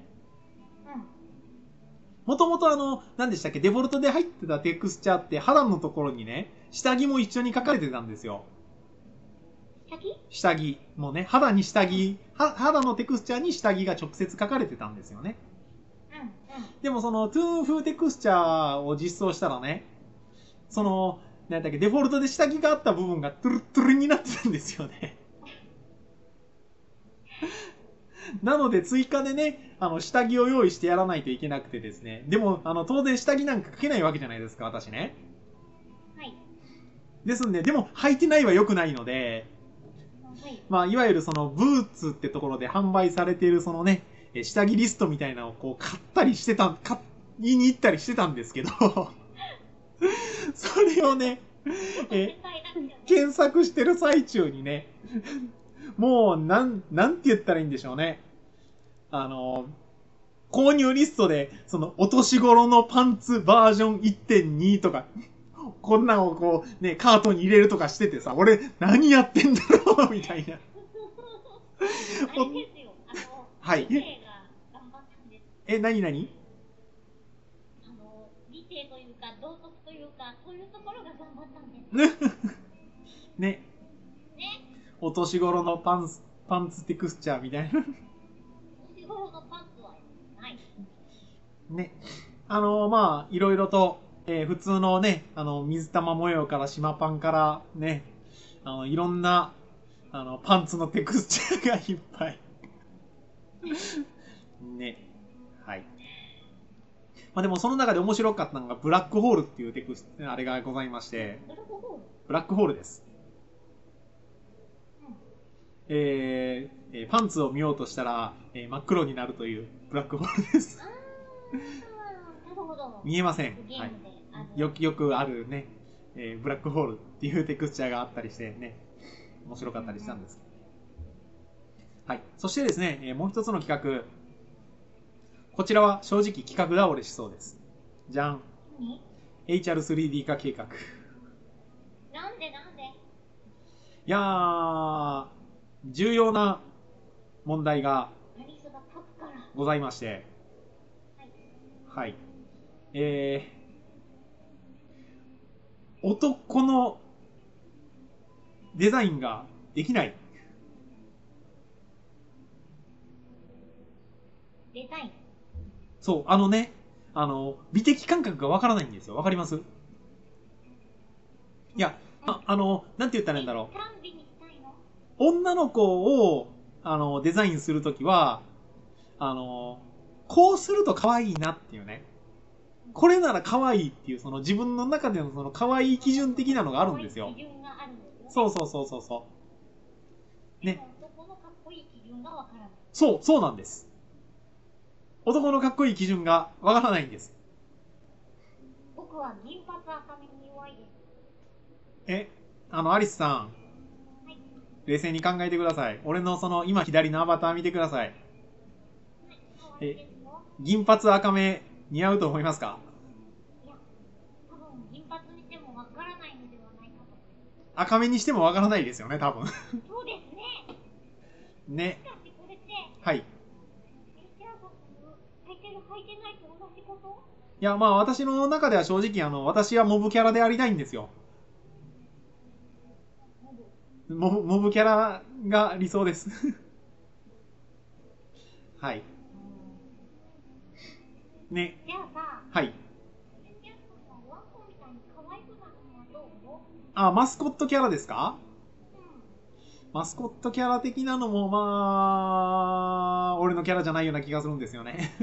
もともと何でしたっけ、デフォルトで入ってたテクスチャーって肌のところにね、下着も一緒に書かれてたんですよ。下着もね、肌のテクスチャーに下着が直接書かれてたんですよね。でもそのトゥーン風テクスチャーを実装したらね、その、なんだっけ、デフォルトで下着があった部分がトゥルットゥルになってたんですよね。なので追加でね、下着を用意してやらないといけなくてですね。でも、当然下着なんか書けないわけじゃないですか、私ね。 はい。 ですんで、でも履いてないは良くないので、まあ、いわゆるそのブーツってところで販売されているそのね、下着リストみたいなのをこう買いに行ったりしてたんですけど、それをね、検索してる最中にね、もう、なんて言ったらいいんでしょうね。購入リストで、その、お年頃のパンツバージョン 1.2 とか、こんなんをこう、ね、カートに入れるとかしててさ、俺、何やってんだろうみたいな。はい。何理性というか、道徳というか、そういうところが頑張ったんです。 ね。お年頃のパンツテクスチャーみたいな。 お年頃のパンツはない。 ね。まあ、いろいろと、普通のね、水玉模様から島パンからね、いろんな、パンツのテクスチャーがいっぱいね。はい。まあでもその中で面白かったのが、ブラックホールっていうテクスト、あれがございまして、ブラックホールです。パンツを見ようとしたら、真っ黒になるというブラックホールです。 なるほど。 見えません。はい、よくあるね、ブラックホールっていうテクスチャーがあったりしてね、面白かったりしたんです。はい。そしてですね、もう一つの企画。こちらは正直企画倒れしそうです。じゃん。HR3D 化計画。 なんでいやー、重要な問題がございまして。はい。男のデザインができない。 デザイン。 そう、美的感覚がわからないんですよ。わかります？いや、なんて言ったらいいんだろう。女の子を、デザインするときは、こうすると可愛いなっていうね。これなら可愛いっていう、その自分の中でのその可愛い基準的なのがあるんですよ。そう。ね。そうなんです。男のかっこいい基準がわからないんです。 僕は銀髪赤身に弱いです。 アリスさん。 はい、 冷静に考えてください。俺のその今左のアバター見てください。銀髪赤目似合うと思いますか？ いや、多分銀髪にしてもわからないのではないかと。 赤目にしてもわからないですよね、多分。 そうですね。 ね。 しかしこれって、 はい。 履いてないと同じこと？ いや、まあ私の中では正直私はモブキャラでありたいんですよ。モブキャラが理想です。はい。ね。 じゃあさ、 はい。あ、マスコットキャラですか？マスコットキャラ的なのも、まあ、俺のキャラじゃないような気がするんですよね。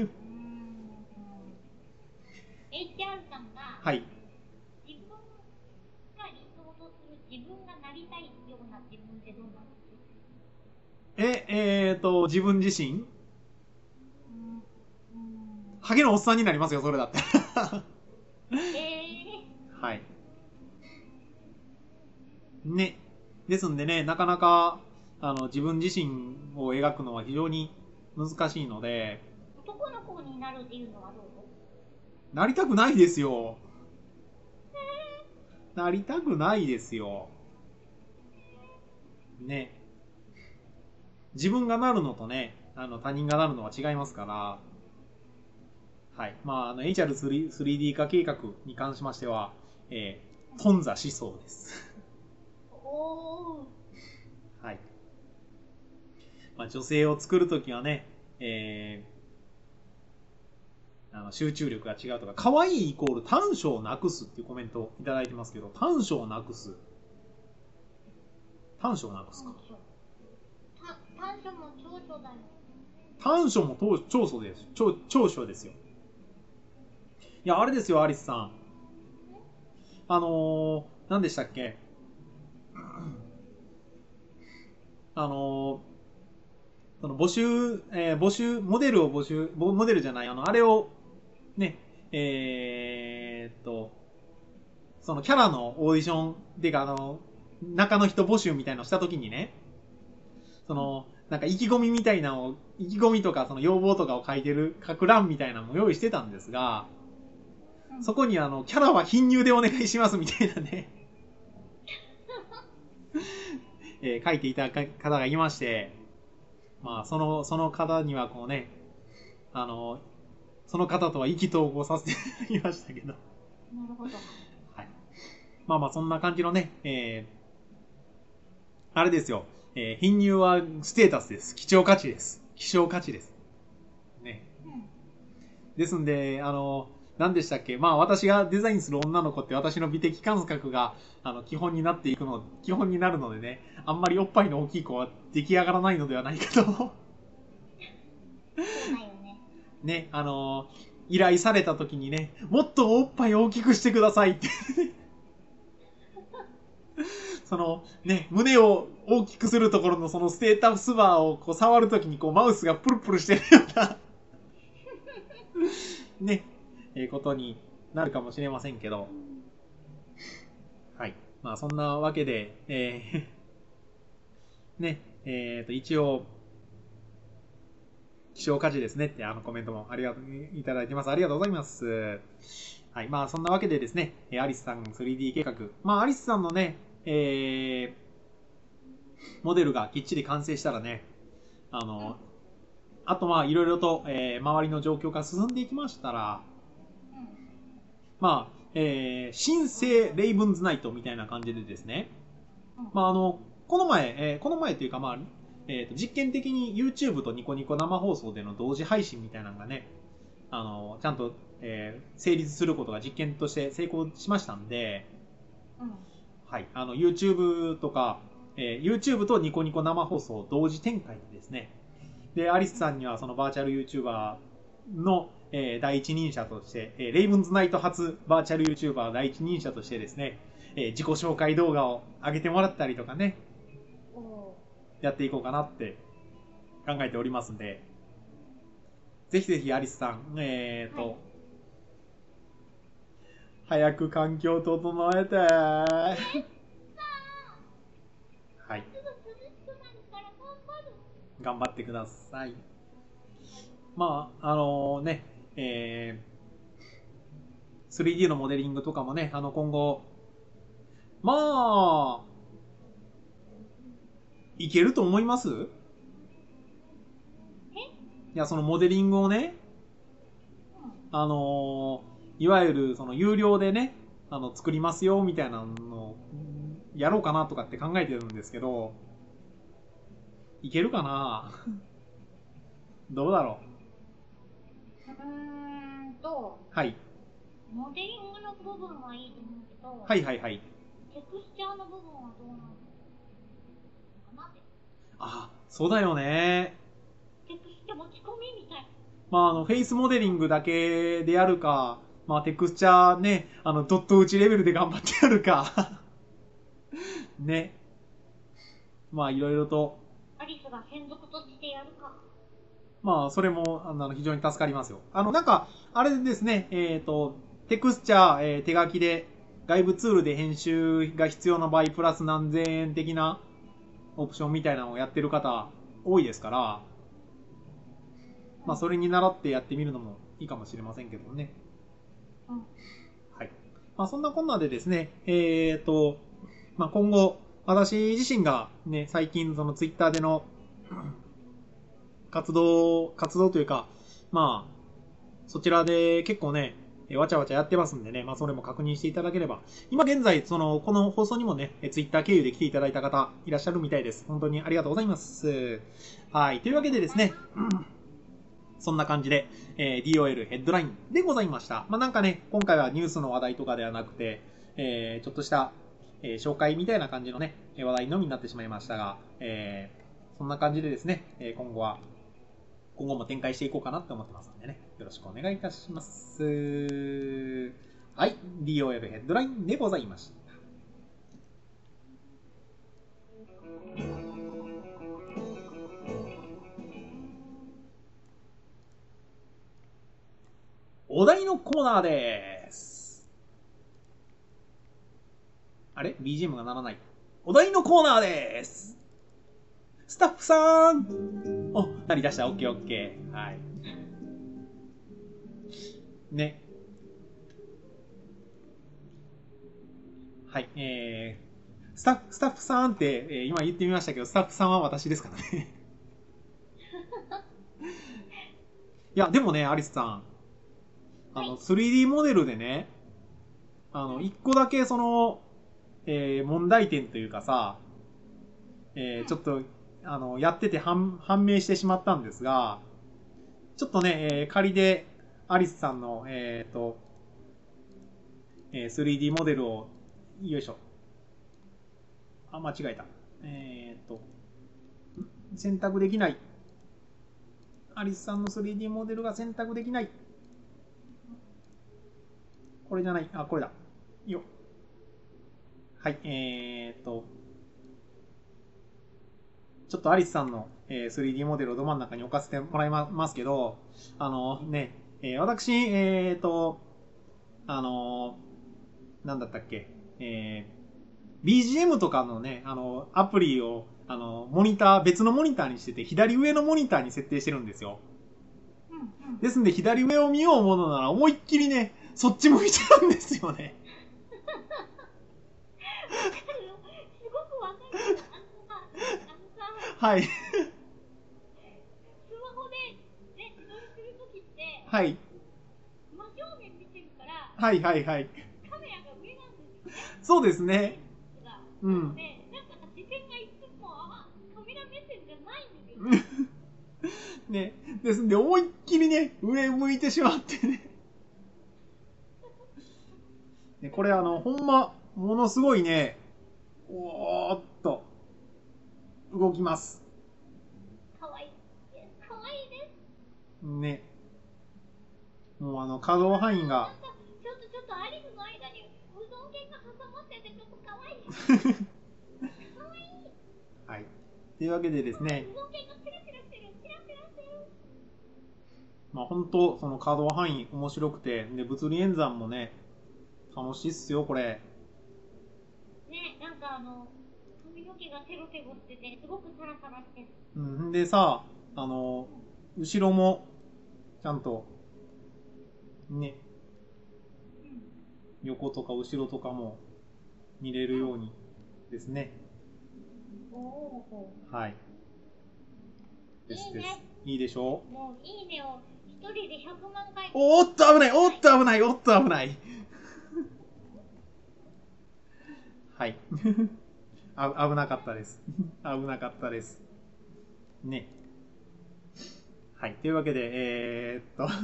HR さんが、 はい。 自分が理想とする自分がなりたいような自分ってどんなの？自分自身？ハゲのおっさんになりますよ、それだって。はい。ね。ですんでね、なかなか、自分自身を描くのは非常に難しいので。 男の子になるっていうのはどう？ なりたくないですよ。なりたくないですよ。ね。自分がなるのとね、他人がなるのは違いますから。はい。まあ、HR3D 化計画に関しましては、頓挫しそうです。はい。まあ、女性を作るときはね、集中力が違うとか、可愛いイコール短所をなくすっていうコメントをいただいてますけど、短所をなくす。短所をなくすか。 短所も長所だよ。 短所も長所です。長所ですよ。いや、あれですよ、アリスさん。何でしたっけ？そのモデルじゃない、あれを、ね、そのキャラのオーディションでか、中の人募集みたいのをしたときにね、なんか意気込みとか、その要望とかを書く欄みたいなのも用意してたんですが、そこにキャラは貧乳でお願いしますみたいなね、書いていた方がいまして、まあ、その方にはこうね、その方とは意気投合させていただきましたけど。なるほど。 はい。まあまあ、そんな感じのね、あれですよ。貧乳はステータスです。希少価値です。希少価値です。ね。ですんで、何でしたっけ？まあ私がデザインする女の子って私の美的感覚が基本になるのでね、あんまりおっぱいの大きい子は出来上がらないのではないかとそうだよね。 ね、依頼された時にね、もっとおっぱい大きくしてくださいって。そのね、胸を大きくするところのそのステータスバーをこう触るときにこうマウスがプルプルしてるようなね、ことになるかもしれませんけど。はい。まあそんなわけで、ね、一応、希少価値ですねってコメントもいただいてます。ありがとうございます。はい。まあそんなわけでですね、アリスさん 3D 計画。まあアリスさんのね、モデルがきっちり完成したらね、あとまあいろいろと、周りの状況が進んでいきましたら、まあ、新生レイブンズナイトみたいな感じでですね、まあこの前というかまあ、実験的に YouTube とニコニコ生放送での同時配信みたいなのがね、ちゃんと、成立することが実験として成功しましたんで、はい、YouTube とか、YouTube とニコニコ生放送同時展開でですね、で、アリスさんにはそのバーチャル YouTuber の、第一人者として、レイブンズナイト初バーチャル YouTuber 第一人者としてですね、自己紹介動画を上げてもらったりとかね、やっていこうかなって考えておりますんで、ぜひぜひアリスさん、早く環境整えてはい。頑張ってください。まあ、ね、3D のモデリングとかもね、今後、まあ、いけると思います？いや、そのモデリングをね、いわゆるその有料でね、作りますよみたいなのをやろうかなとかって考えてるんですけど、いけるかなどうだろう。はい。 モデリングの部分はいいと思うけど、 はいはいはい。 テクスチャーの部分はどうなのかなって。 あ、そうだよね。 テクスチャー持ち込みみたい。 まあ、フェイスモデリングだけでやるか、まあ、テクスチャーね、ドット打ちレベルで頑張ってやるか。ね。まあ、いろいろと。 アリスが専属としてやるか。 まあ、それも、非常に助かりますよ。なんか、あれですね、テクスチャー、手書きで、外部ツールで編集が必要な場合、プラス何千円的なオプションみたいなのをやってる方、多いですから、まあ、それに習ってやってみるのもいいかもしれませんけどね。はい。まあ、そんなこんなでですね、まあ、今後、私自身がね、最近そのツイッターでの活動というか、まあ、そちらで結構ね、わちゃわちゃやってますんでね、まあそれも確認していただければ。今現在、この放送にもね、ツイッター経由で来ていただいた方いらっしゃるみたいです。本当にありがとうございます。はい。というわけでですね、そんな感じで、DOL ヘッドラインでございました。まあなんかね、今回はニュースの話題とかではなくて、ちょっとした、紹介みたいな感じのね、話題のみになってしまいましたが、そんな感じでですね、今後も展開していこうかなって思ってますんでね、よろしくお願いいたします。はい、DOL ヘッドラインでございました。お題のコーナーです。あれ ?BGM が鳴らない。お題のコーナーです。スタッフさんお、なり出した。オッケーオッケー。はい。ね。はい。スタッフさんって、今言ってみましたけど、スタッフさんは私ですからね。いや、でもね、アリスさん。3D モデルでね、一個だけその、問題点というかさ、ちょっと、やってて判明してしまったんですが、ちょっとね、仮で、アリスさんの、3D モデルを、よいしょ。あ、間違えた。選択できない。 アリスさんの 3D モデルが選択できない。これじゃない。あ、これだ。よ。はい。ちょっとアリスさんの、3D モデルをど真ん中に置かせてもらいますけど、私、なんだったっけ、BGM とかのね、アプリを、別のモニターにしてて、左上のモニターに設定してるんですよ。ですんで、左上を見ようものなら、思いっきりね、そっち向いちゃうんですよね。 すごくわかる。 はい。 スマホで、ね、自撮りするときって、 はい。 真正面見てるから、 はいはいはい。 カメラが上なんですよね。 そうですね。うん。 で、なんか視線がいつもカメラ目線じゃないんですよ。 ね。ですんで、思いっきりね、上向いてしまってね。でこれほんま、ものすごいね、おーっと、動きます。 かわいい。かわいいです。 ね。もう可動範囲が。 ちょっとアリスの間にうどん犬が挟まっててちょっとかわいい。かわいい。 はい。というわけでですね。 うどん犬がチラチラしてる。チラチラしてる。 まあ本当その可動範囲面白くて、で、物理演算もね、楽しいっすよ、これ。 ね、なんか髪の毛がテロテロしてて、すごくサラサラしてる。 うん。でさ、後ろも、ちゃんと、ね、横とか後ろとかも見れるようにですね。はい。ですです。いいでしょう。 もういいねを一人で100万回。 おっと危ない、おっと危ない、おっと危ない。はい。危なかったです。危なかったです。ね。はい。というわけで、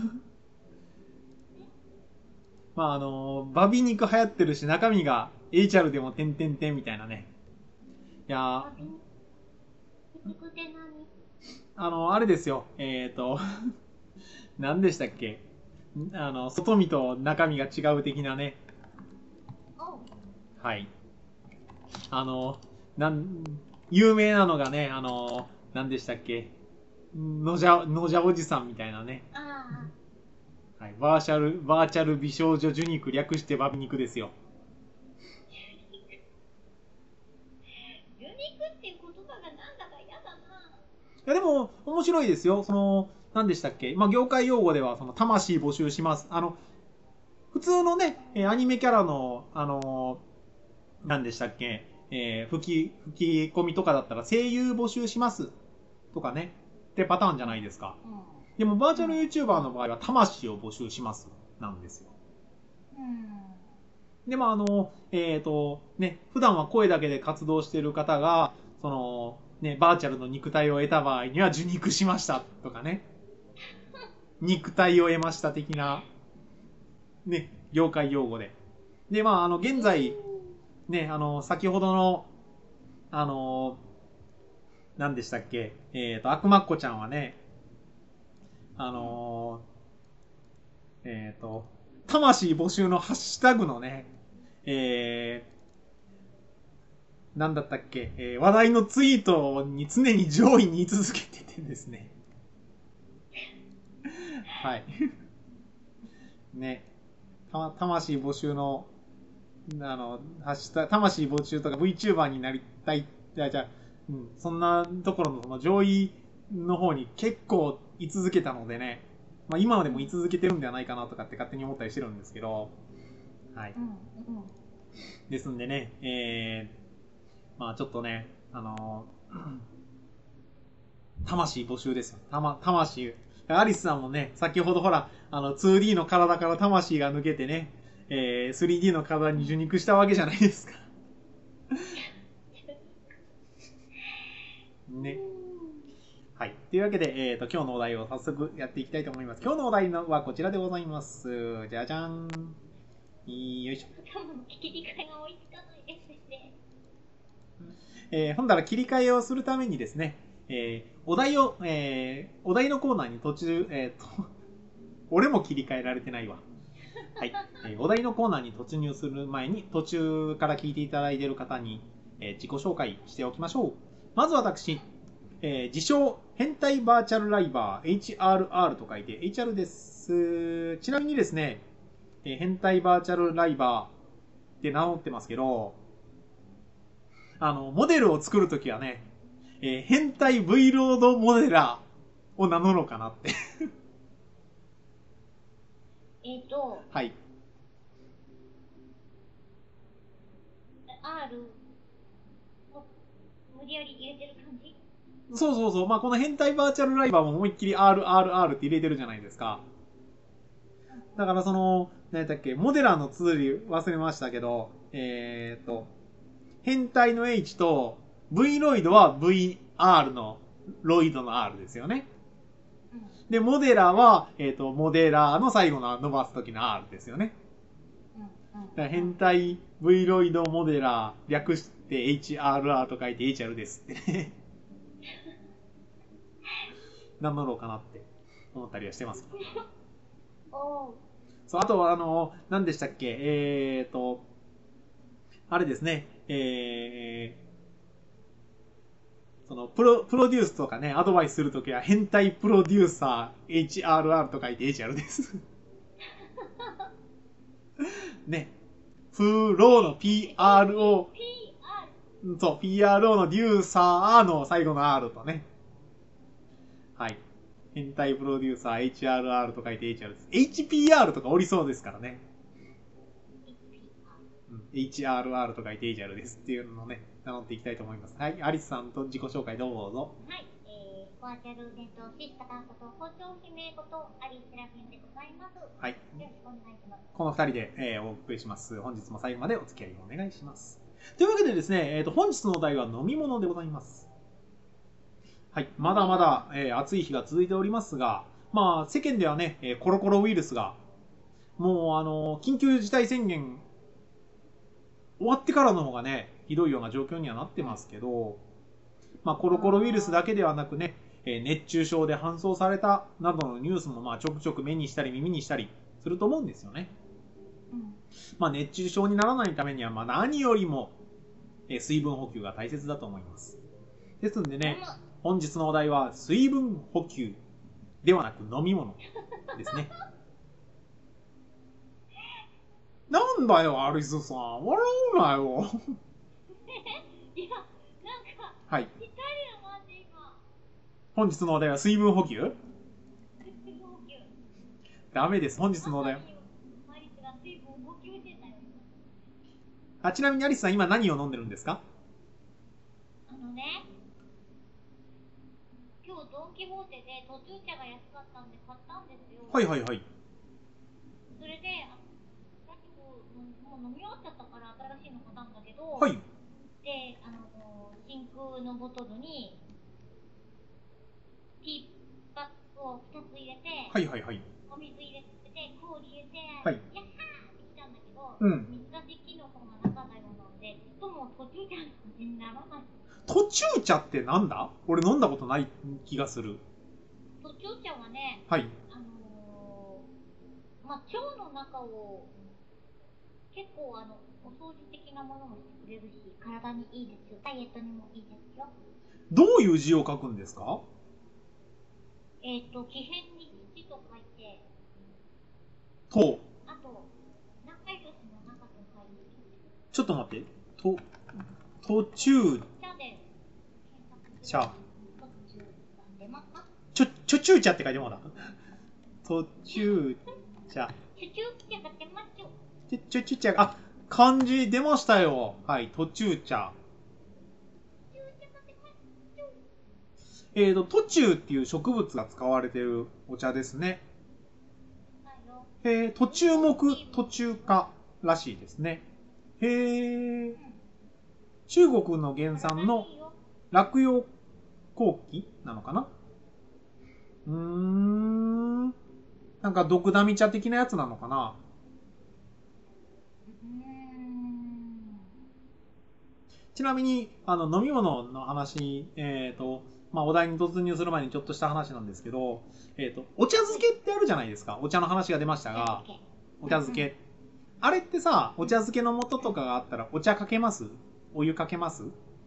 まあバビ肉流行ってるし、中身が HR でも点々点みたいなね。いやあれですよ。何でしたっけ、外見と中身が違う的なね。はい。有名なのがね、何でしたっけ、のじゃおじさんみたいなね。はい、バーチャル美少女受肉、略してバビ肉ですよ。 受肉っていう言葉がなんだか嫌だな。 いやでも面白いですよ。何でしたっけ、まあ業界用語では魂募集します。普通のね、アニメキャラの何でしたっけ、吹き込みとかだったら声優募集しますとかねってパターンじゃないですか。でもバーチャル YouTuber の場合は魂を募集しますなんですよ。でもね、普段は声だけで活動している方がね、バーチャルの肉体を得た場合には受肉しましたとかね、肉体を得ました的なね、業界用語で。でまあ現在ね、先ほどの何でしたっけ、悪魔っ子ちゃんはね、魂募集のハッシュタグのね、なんだったっけ、話題のツイートに常に上位に居続けててですね。はい。ね。魂募集の、ハッシュタグ、魂募集とか VTuber になりたい。じゃあ、うん、そんなところのその上位の方に結構居続けたのでね、まあ今までも居続けてるんではないかなとかって勝手に思ったりしてるんですけど、はい。ですんでね、まあちょっとね、魂募集ですよ。魂。アリスさんもね、先ほどほら、2D の体から魂が抜けてね、3D の体に受肉したわけじゃないですか。ね。はい。というわけで、今日のお題を早速やっていきたいと思います。今日のお題はこちらでございます。じゃじゃん。よいしょ。 多分切り替えが追いつかないですね。 ほんだら切り替えをするためにですね、 お題を、お題のコーナーに途中、俺も切り替えられてないわ。はい。お題のコーナーに突入する前に、途中から聞いていただいている方に、自己紹介しておきましょう。まず私、自称、変態バーチャルライバー、HRR と書いて HR です。ちなみにですね、変態バーチャルライバーって名乗ってますけど、モデルを作るときはね、変態 V ロードモデラーを名乗ろうかなって。はい。 R を無理やり入れてる感じ？ そうそうそう。まあ、この変態バーチャルライバーも思いっきり RRR って入れてるじゃないですか。だから何だっけ、モデラーの綴り忘れましたけど、変態の H と V ロイドは VR のロイドの R ですよね。で、モデラーは、モデラーの最後の伸ばす時の R ですよね。だから変態 V ロイドモデラー略して HRR と書いて HR ですってね。名乗ろうかなって思ったりはしてます。そう、あとは何でしたっけ、あれですね、プロデュースとかね、アドバイスするときは、変態プロデューサー、HRR と書いて HR です。ね。プロの PRO、そう、PRO のデューサーの最後の R とね。はい。変態プロデューサー、HRR と書いて HR です。HPR とかおりそうですからね。HRR と書いて HR ですっていうのをね、名乗っていきたいと思います。はい、アリスさんと自己紹介どうぞ。 はい、バーチャルネットシスターこと校長姫ことアリスセラフィンでございます。はい。よろしくお願いします。 この2人で、お送りします。本日も最後までお付き合いお願いします。というわけでですね、本日のお題は飲み物でございます。はい、まだまだ、暑い日が続いておりますが、まあ世間ではね、コロコロウイルスがもう緊急事態宣言終わってからの方がね、ひどいような状況にはなってますけど、まあ、コロコロウイルスだけではなくね、熱中症で搬送されたなどのニュースもまあちょくちょく目にしたり耳にしたりすると思うんですよね。まあ、熱中症にならないためにはまあ何よりも水分補給が大切だと思います。ですんでね、本日のお題は水分補給ではなく飲み物ですね。なんだよ、アリスさん。笑うなよ。 いや、なんか、 はい。 ぴったりだなって今。 本日のお題は水分補給？ 水分補給。 ダメです。本日のお題は。 アリスが水分補給してたよ。 あ、ちなみにアリスさん今何を飲んでるんですか？ 今日ドンキホーテで途中茶が安かったんで買ったんですよ。 はいはいはい。 それで、さっきもう飲み終わっちゃったから新しいの買ったんだけど、 はい。 で、真空のボトルに、ティーバッグを2つ入れて、 はいはいはい。 お水入れて、氷入れて、 はい。 やっはーってきたんだけど、 うん。 水出し機能がなかったようなので、どうも途中茶の味にならない。 途中茶ってなんだ？俺飲んだことない気がする。 途中茶はね、 はい。 まあ、腸の中を結構お掃除的なものもしてくれるし、体にいいですよ。ダイエットにもいいですよ。 どういう字を書くんですか？ 木偏に土と書いて、 と、 あと、仲良しの中と書いて。 ちょっと待って。途中茶。途中茶って書いてもらった。途中茶。途中茶。あ、漢字出ましたよ。はい、途中茶。途中っていう植物が使われているお茶ですね。途中木途中花らしいですね。中国の原産の落葉後期なのかな？なんか毒ダミ茶的なやつなのかな？ちなみに飲み物の話、 まあ、お題に突入する前にちょっとした話なんですけど、お茶漬けってあるじゃないですか。お茶の話が出ましたが、お茶漬け。あれってさ、お茶漬けの素とかがあったら、お茶かけます？お湯かけます？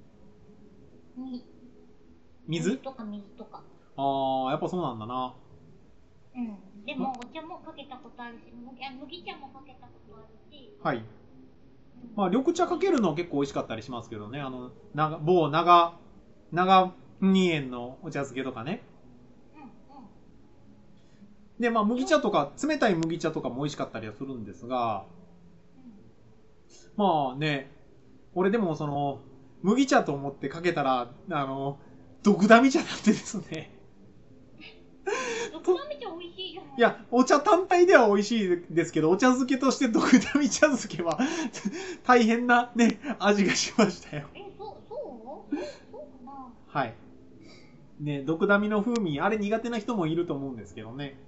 水とか水とか。 ああ、やっぱそうなんだな。 うん。でも、お茶もかけたことあるし、麦茶もかけたことあるし。 はい。まあ、緑茶かけるの結構美味しかったりしますけどね。某長2円のお茶漬けとかね。で、まあ、麦茶とか、冷たい麦茶とかも美味しかったりはするんですが、まあね、俺でも麦茶と思ってかけたら、毒ダミ茶なんでですね。 毒ダミ茶美味しいじゃない。 いや、お茶単体では美味しいですけど、お茶漬けとして毒ダミ茶漬けは大変なね、味がしましたよ。 そうかな。 はい。ね、毒ダミの風味、あれ苦手な人もいると思うんですけどね。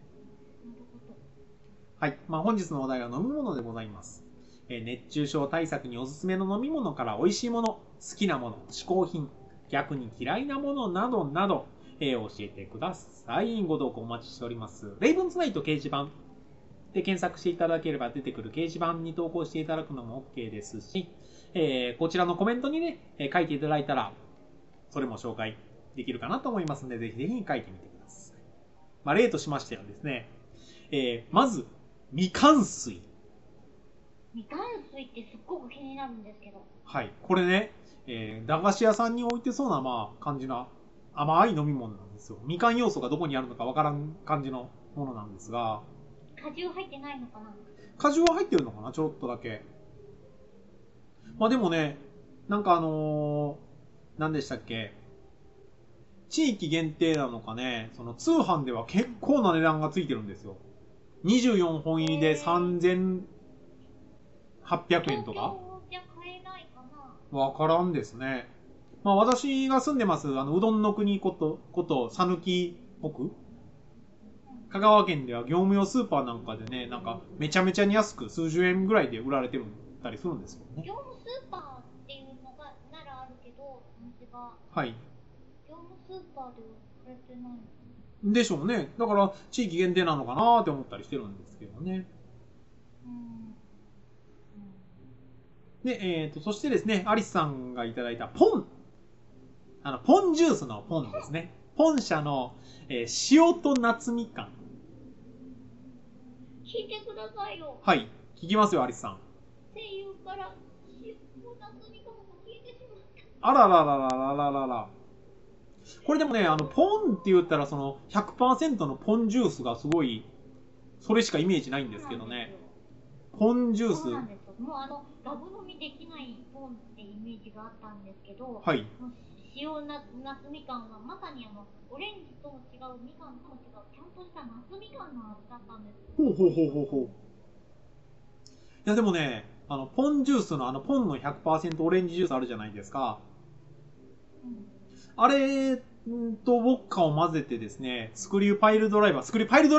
はい。まあ、本日のお題は飲み物でございます。熱中症対策におすすめの飲み物から美味しいもの、好きなもの、嗜好品、逆に嫌いなものなどなど、教えてください。ご投稿お待ちしております。レイブンズナイト掲示板で検索していただければ出てくる掲示板に投稿していただくのも OK ですし、こちらのコメントにね、書いていただいたら、それも紹介できるかなと思いますので、ぜひぜひ書いてみてください。まあ、例としましてはですね、まず、みかん水。 みかん水ってすっごく気になるんですけど。 はい。これね、駄菓子屋さんに置いてそうな、まあ、感じの甘い飲み物なんですよ。みかん要素がどこにあるのかわからん感じのものなんですが。 果汁入ってないのかな？ 果汁は入ってるのかな？ちょっとだけ。まあでもね、なんか何でしたっけ？地域限定なのかね、通販では結構な値段がついてるんですよ。24本入りで3800円とか？ じゃ買えないかな？ わからんですね。まあ私が住んでます、うどんの国こと、さぬき北香川県では業務用スーパーなんかでね、なんかめちゃめちゃに安く数十円ぐらいで売られてたりするんですよね。 業務スーパーっていうのがならあるけど、お店が。 はい。 業務スーパーで売られてないでしょうね。だから地域限定なのかなーって思ったりしてるんですけどね。で、そしてですね、アリスさんがいただいたポンジュースのポンですね。ポン社の、塩と夏みかん。 聞いてくださいよ。 はい。聞きますよ、アリスさん。 声優から塩と夏みかんも聞いてしまった。 あらららららららら。これでもね、ポンって言ったら100% のポンジュースがすごい、それしかイメージないんですけどね。ポンジュース。 そうなんですよ。もうラブ飲みできないポンってイメージがあったんですけど、 はい。 塩夏みかんはまさにオレンジとも違う、みかんとも違う、ちゃんとした夏みかんの味だったんです。 ほう。いやでもね、ポンジュースのポンの 100% オレンジジュースあるじゃないですか。あれとウォッカを混ぜてですね、スクリュードライバー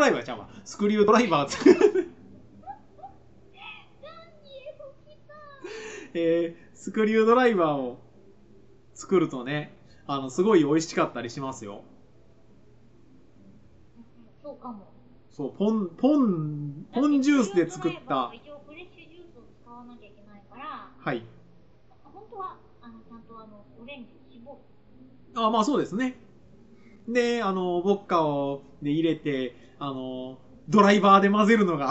作る。スクリュードライバーを作るとね、すごい美味しかったりしますよ。 そうかも。 そう、ポンジュースで作った。 一応フレッシュジュースを使わなきゃいけないから、 はい。 本当は、ちゃんとオレンジ絞る。 あ、まあそうですね。で、ウォッカをで入れて、ドライバーで混ぜるのが。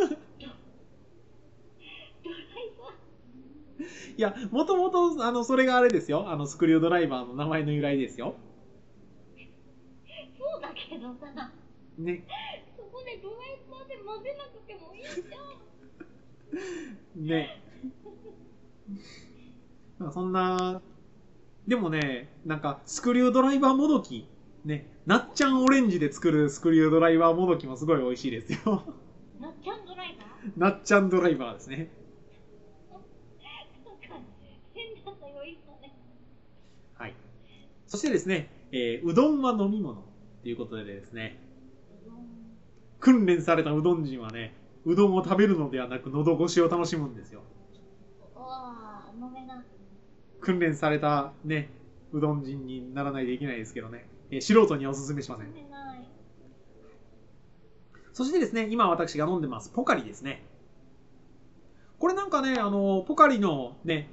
いや、もともと、それがあれですよ。スクリュードライバーの名前の由来ですよ。 そうだけどさ。 ね。 そこでドライバーで混ぜなくてもいいじゃん。 ね。そんな、でもね、なんか、スクリュードライバーもどき、ね、なっちゃんオレンジで作るスクリュードライバーもどきもすごい美味しいですよ。 なっちゃんドライバー？ なっちゃんドライバーですね。はい。そしてですね、うどんは飲み物ということでですね、訓練されたうどん人はね、うどんを食べるのではなく喉越しを楽しむんですよ。 飲めな。 訓練されたね、うどん人にならないといけないですけどね。 素人にはお勧めしません。 飲んでない。 そしてですね、今私が飲んでます、ポカリですね。これなんかね、ポカリのね、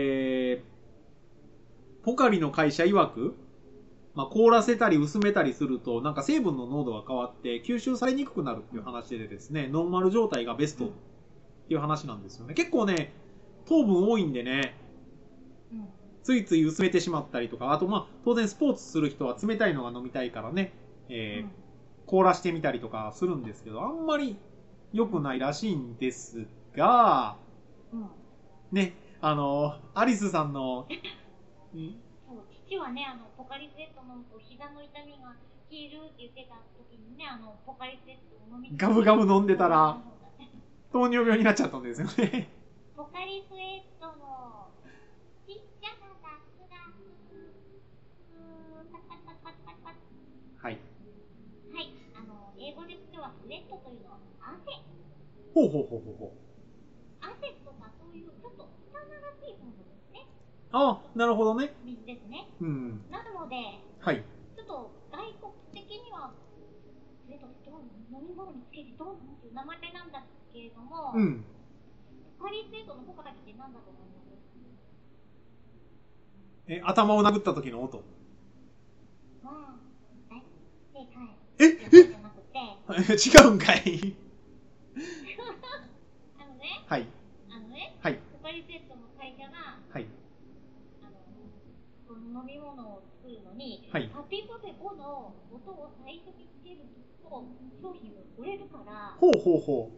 ポカリの会社曰く、まあ、凍らせたり薄めたりすると、なんか成分の濃度が変わって吸収されにくくなるっていう話でですね、ノーマル状態がベストっていう話なんですよね。結構ね、糖分多いんでね、ついつい薄めてしまったりとか、あとまあ、当然スポーツする人は冷たいのが飲みたいからね、凍らしてみたりとかするんですけど、あんまり良くないらしいんですが、ね、アリスさんの、 そう父はね、ポカリスエット飲むと膝の痛みが消えるって言ってた時にね、ポカリスエットを飲みガブガブ飲んでたら、糖尿病になっちゃったんですよね。 ポカリスエットのちっちゃな雑学、パッパッパッパッパッパッ。 はい。 はい、英語ではスエットというのは汗。 ほうほうほうほうほう。 汗とかそういうちょっと汚らしいものですね。 ああ、なるほどね。 水ですね。 うん。 なので、 はい。 ちょっと外国的にはスエットってどう飲み物につけてどうなんていう名前なんだけれども、ポカリスエットのポカリって何だと思います？ 頭を殴った時の音。 正解。 じゃなくて違うんかい。はい。はい。 ポカリスエットの会社が、 はい。 飲み物を作るのに、 はい、 パピパペポの音を最初につけると商品が売れるから、 ほうほうほう。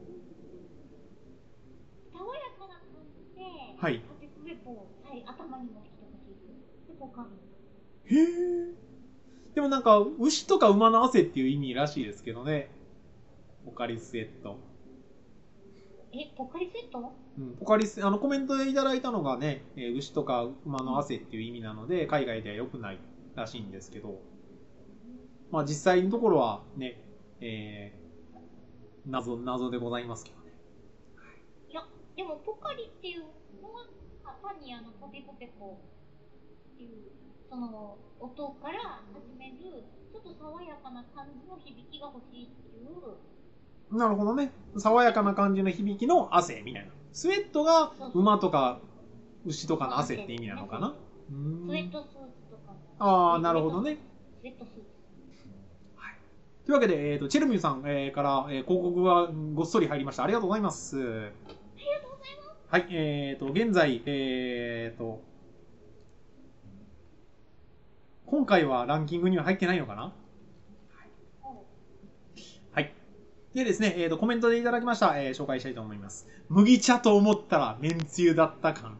爽やかな感じで、 はい、 パピパペポを頭に持ってきてほしいです。ポカへリ。 え。でもなんか牛とか馬の汗っていう意味らしいですけどね。ポカリスエット。 ポカリスエット？ ポカリスコメントでいただいたのがね、牛とか馬の汗っていう意味なので、海外では良くないらしいんですけど、まあ実際のところはね、謎でございますけどね。 いや、でもポカリっていうのは単にパピポペポっていうその音から始めるちょっと爽やかな感じの響きが欲しいっていう。 なるほどね。爽やかな感じの響きの汗みたいな。スウェットが馬とか牛とかの汗って意味なのかな。 スウェットスーツとか。 ああ、なるほどね。 スウェットスーツ。 はい。というわけで、チェルミューさん、から、広告がごっそり入りました。ありがとうございます。 ありがとうございます。 はい。現在、今回はランキングには入ってないのかな。はい。でですね、コメントでいただきました、紹介したいと思います。麦茶と思ったらめんつゆだった感。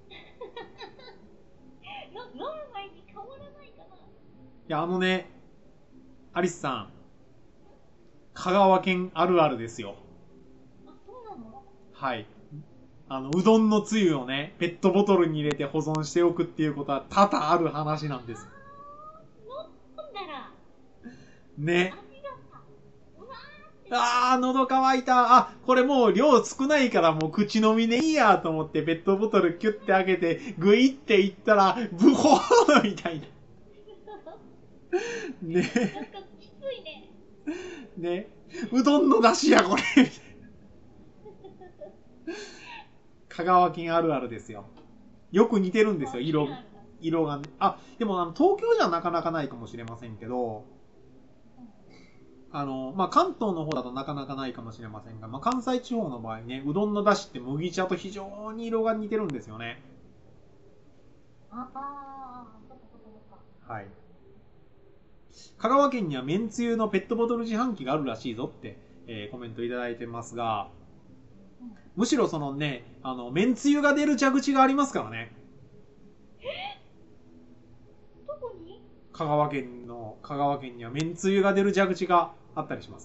飲む前に変わらないかな。いや、アリスさん、香川県あるあるですよ。 あ、そうなの？ はい。うどんのつゆをね、ペットボトルに入れて保存しておくっていうことは多々ある話なんです。 飲んだら。 ね。喉乾いた。これもう量少ないからもう口飲みでいいやと思ってペットボトルキュッて開けてグイっていったらブホーみたいな。ね。 なんかきついね。 ね。うどんの出汁やこれ。みたいな。香川県あるあるですよ。よく似てるんですよ、色がね。でも東京じゃなかなかないかもしれませんけど、関東の方だとなかなかないかもしれませんが、関西地方の場合ね、うどんの出汁って麦茶と非常に色が似てるんですよね。 そうか。 はい。香川県にはめんつゆのペットボトル自販機があるらしいぞって、コメントいただいてますが、むしろそのね、めんつゆが出る蛇口がありますからね。 どこに？ 香川県にはめんつゆが出る蛇口があったりします。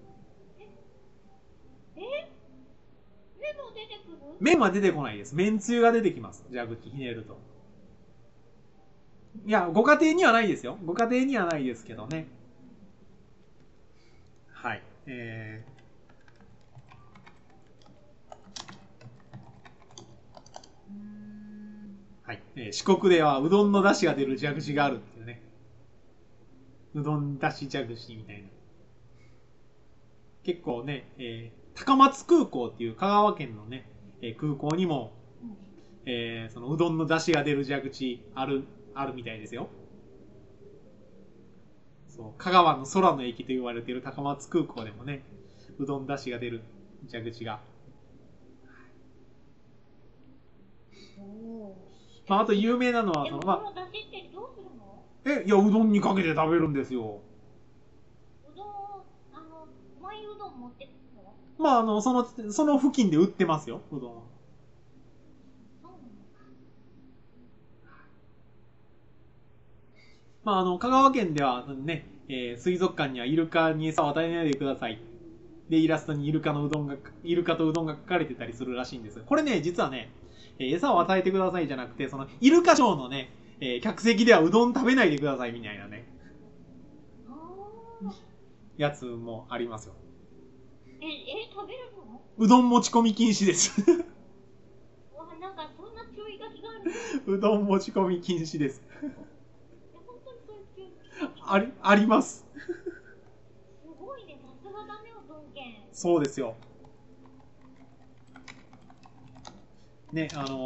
麺も出てくる？ 麺は出てこないです。めんつゆが出てきます。蛇口ひねると。いや、ご家庭にはないですよ。ご家庭にはないですけどね。はい。はい。四国ではうどんの出汁が出る蛇口があるっていうね。 うどんだし蛇口みたいな。結構ね、高松空港っていう香川県のね、空港にも、そのうどんの出汁が出る蛇口あるみたいですよ。そう、香川の空の駅と言われている高松空港でもね、うどん出汁が出る蛇口が。まあ、あと有名なのは、 でも、 その、 この出汁ってどうするの？ いや、うどんにかけて食べるんですよ。 うどん、マイうどん持ってくの？ まあ、その付近で売ってますよ、うどんは。 そうなのか。 まあ、香川県ではね、水族館にはイルカに餌を与えないでください。で、イラストにイルカとうどんが書かれてたりするらしいんです。これね、実はね、餌を与えてくださいじゃなくて、その、イルカショーのね、客席ではうどん食べないでくださいみたいなね、やつもありますよ。 食べるの？ うどん持ち込み禁止です。 なんかそんな注意書きがあるの？ うどん持ち込み禁止です。 本当にそういう注意書きあります。 すごいね、さすがだね、うどん県。 そうですよ。ね、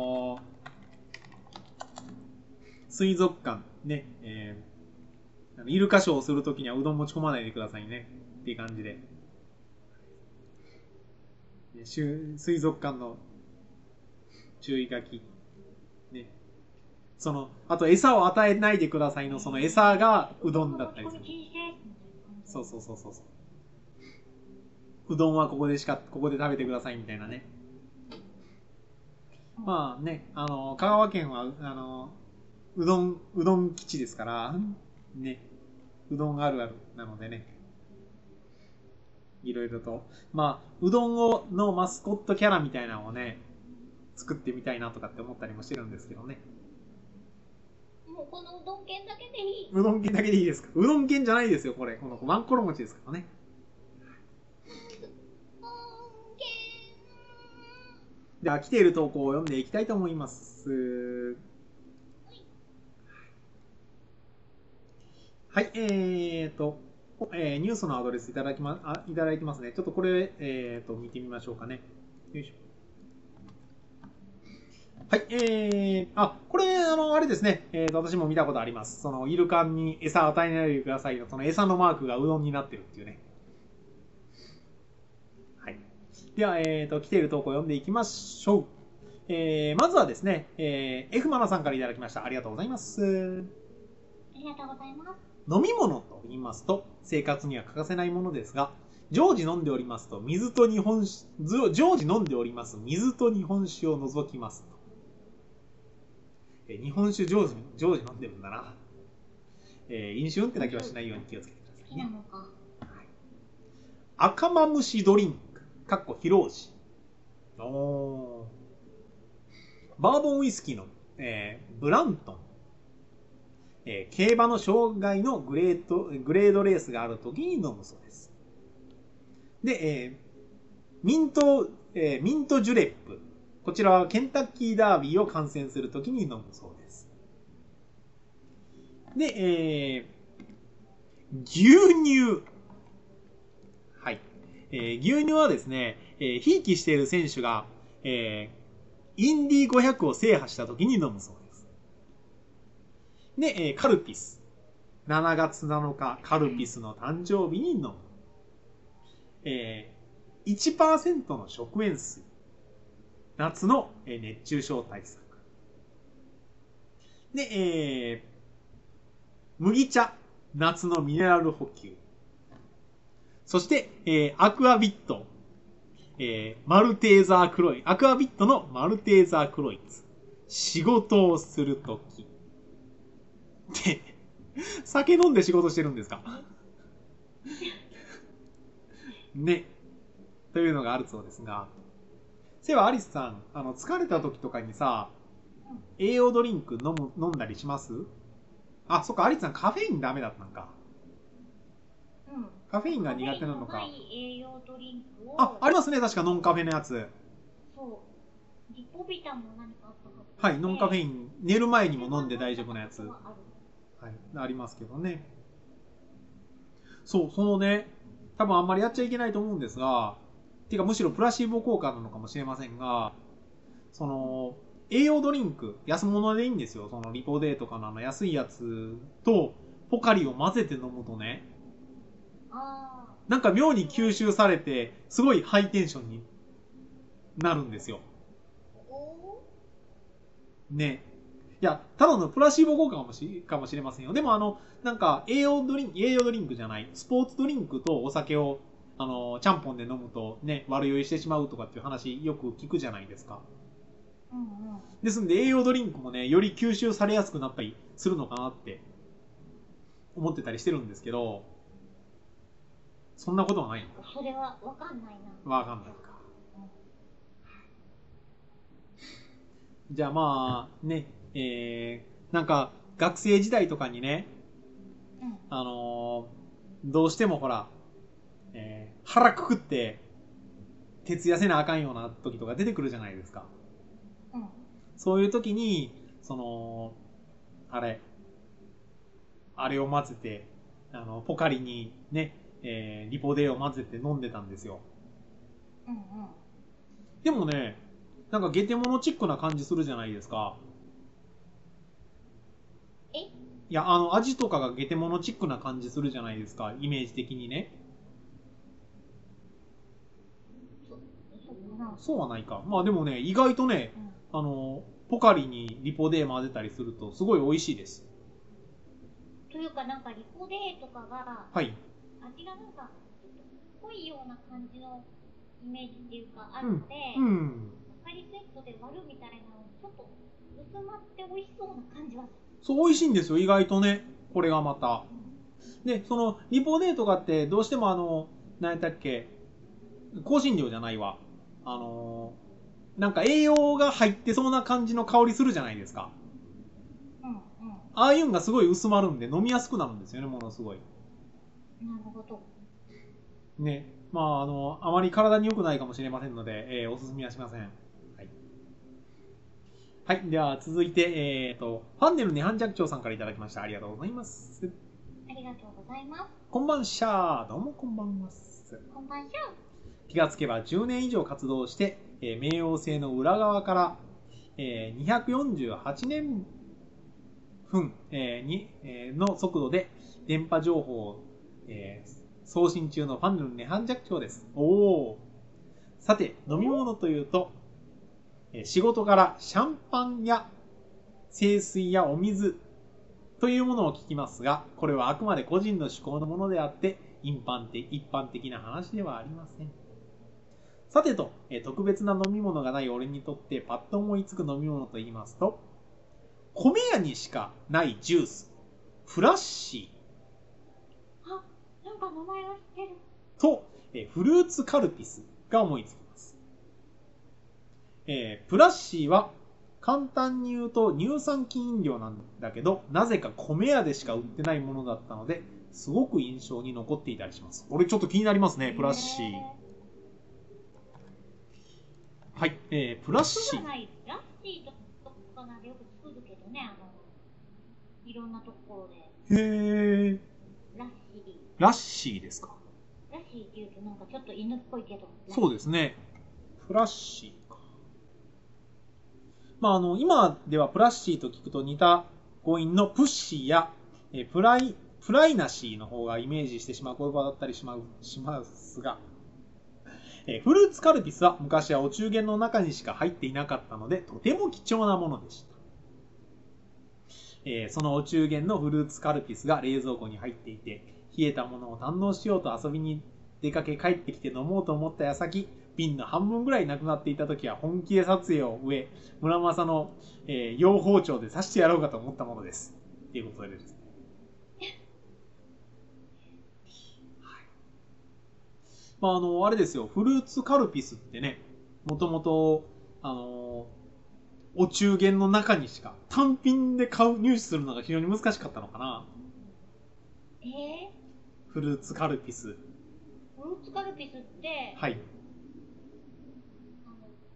水族館、ね、イルカショーをするときにはうどん持ち込まないでくださいね。っていう感じで。水族館の注意書き。ね。あと餌を与えないでくださいの、その餌がうどんだったりする。そう。うどんはここで食べてくださいみたいなね。まあね、香川県は、うどん基地ですから、ね、うどんあるあるなのでね、いろいろと、まあ、うどんのマスコットキャラみたいなのをね、作ってみたいなとかって思ったりもしてるんですけどね。 もうこのうどん県だけでいい。 うどん県だけでいいですか？うどん県じゃないですよ、これ。このワンコロ餅ですからね。では、来ている投稿を読んでいきたいと思います。はい、ニュースのアドレスいただいてますね。ちょっとこれ、見てみましょうかね。よいしょ。はい、これ、あれですね。私も見たことあります。その、イルカに餌与えないでくださいよ。その餌のマークがうどんになってるっていうね。はい。では、来ている投稿を読んでいきましょう。まずはですね、F マナさんからいただきました。ありがとうございます。 ありがとうございます。 飲み物と言いますと、生活には欠かせないものですが、常時飲んでおります水と日本酒を除きますと。日本酒常時飲んでるんだな。飲酒運転だけはしないように気をつけてくださいね。赤マムシドリンク、疲労時。バーボンウイスキーの、ブラントン。競馬の障害のグレードレースがあるときに飲むそうです。で、ミントジュレップ。こちらはケンタッキーダービーを観戦するときに飲むそうです。で、牛乳。はい。牛乳はですね、ひいきしている選手が、インディ500を制覇したときに飲むそうです。で、カルピス。7月7日、カルピスの誕生日に飲む。1% の食塩水。夏の熱中症対策。で、麦茶。夏のミネラル補給。そして、アクアビット。マルテーザークロイ。アクアビットのマルテーザークロイツ。仕事をするとき。で、酒飲んで仕事してるんですかね。というのがあるそうですが。そういえばアリスさん、疲れた時とかにさ、栄養ドリンク飲んだりします？あ、そっか、アリスさんカフェインダメだったんか。 うん。 カフェインが苦手なのか。 栄養ドリンクを。 ありますね、確かノンカフェのやつ。 そう。リポビタンも何かあったはず。 はい、ノンカフェイン、寝る前にも飲んで大丈夫なやつ。はい、ありますけどね。 そう、そのね、多分あんまりやっちゃいけないと思うんですが、てかむしろプラシーボ効果なのかもしれませんが、その、栄養ドリンク、安物でいいんですよ。そのリポデーとかの安いやつと、ポカリを混ぜて飲むとね、なんか妙に吸収されて、すごいハイテンションになるんですよ。ね。いや、ただのプラシーボ効果かもしれませんよ。でもなんか栄養ドリンクじゃない、スポーツドリンクとお酒を、ちゃんぽんで飲むとね、悪酔いしてしまうとかっていう話よく聞くじゃないですか。ですんで栄養ドリンクもね、より吸収されやすくなったりするのかなって思ってたりしてるんですけど、そんなことはないのか。 それはわかんないな。 わかんないか。じゃあまあね、なんか学生時代とかにね、どうしてもほら、腹くくって徹夜せなあかんような時とか出てくるじゃないですか。そういう時にあれを混ぜてポカリにね、リポデーを混ぜて飲んでたんですよ。でもね、なんかゲテモノチックな感じするじゃないですか。いや、味とかがゲテモノチックな感じするじゃないですか、イメージ的にね。そうはないか。まあでもね、意外とね、ポカリにリポデー混ぜたりするとすごい美味しいです。 というかなんかリポデーとかが、 はい、 味がなんかちょっと濃いような感じのイメージっていうかあるので、ポカリセットで割るみたいなのちょっと薄まって美味しそうな感じはする。 そう、美味しいんですよ、意外とね。これがまた。で、そのリポデーとかってどうしても何やったっけ、香辛料じゃないわ。なんか栄養が入ってそうな感じの香りするじゃないですか。ああいうのがすごい薄まるんで飲みやすくなるんですよね、ものすごい。 なるほど。 ね。まあ、あまり体に良くないかもしれませんので、おすすめはしません。はい。はい。では、続いて、ファンネルネハンジャクチョウさんからいただきました。ありがとうございます。 ありがとうございます。 こんばんしゃー。どうもこんばんます。 こんばんしゃ。 気がつけば10年以上活動して、冥王星の裏側から、248年分、の速度で電波情報を、送信中のファンネルネハンジャクチョウです。さて、飲み物というと、仕事からシャンパンや清水やお水というものを聞きますが、これはあくまで個人の趣向のものであって、一般的な話ではありません。さてと、特別な飲み物がない俺にとってパッと思いつく飲み物と言いますと、米屋にしかないジュース、フラッシー。なんか名前は知ってる。 と、フルーツカルピスが思いつきます。フラッシーは簡単に言うと乳酸菌飲料なんだけど、なぜか米屋でしか売ってないものだったので、すごく印象に残っていたりします。俺ちょっと気になりますね、フラッシー。はい、プラッシー。 ラッシーとかなんでよく作るけどね、いろんなところで。 へー。ラッシーですか。 ラッシーって言うとなんかちょっと犬っぽいけど。 そうですね。プラッシーか。まあ今ではプラッシーと聞くと似た語韻のプッシーや、プライナシーの方がイメージしてしまう言葉だったりしますが、フルーツカルピスは昔はお中元の中にしか入っていなかったのでとても貴重なものでした。そのお中元のフルーツカルピスが冷蔵庫に入っていて、冷えたものを堪能しようと遊びに出かけ帰ってきて飲もうと思った矢先、瓶の半分ぐらいなくなっていた時は本気で撮影を終え、村正の、養包丁で刺してやろうかと思ったものです。っていうことでですね。まあ、あれですよ、フルーツカルピスってね、もともと、お中元の中にしか単品で入手するのが非常に難しかったのかな。フルーツカルピス。 フルーツカルピスって、 はい。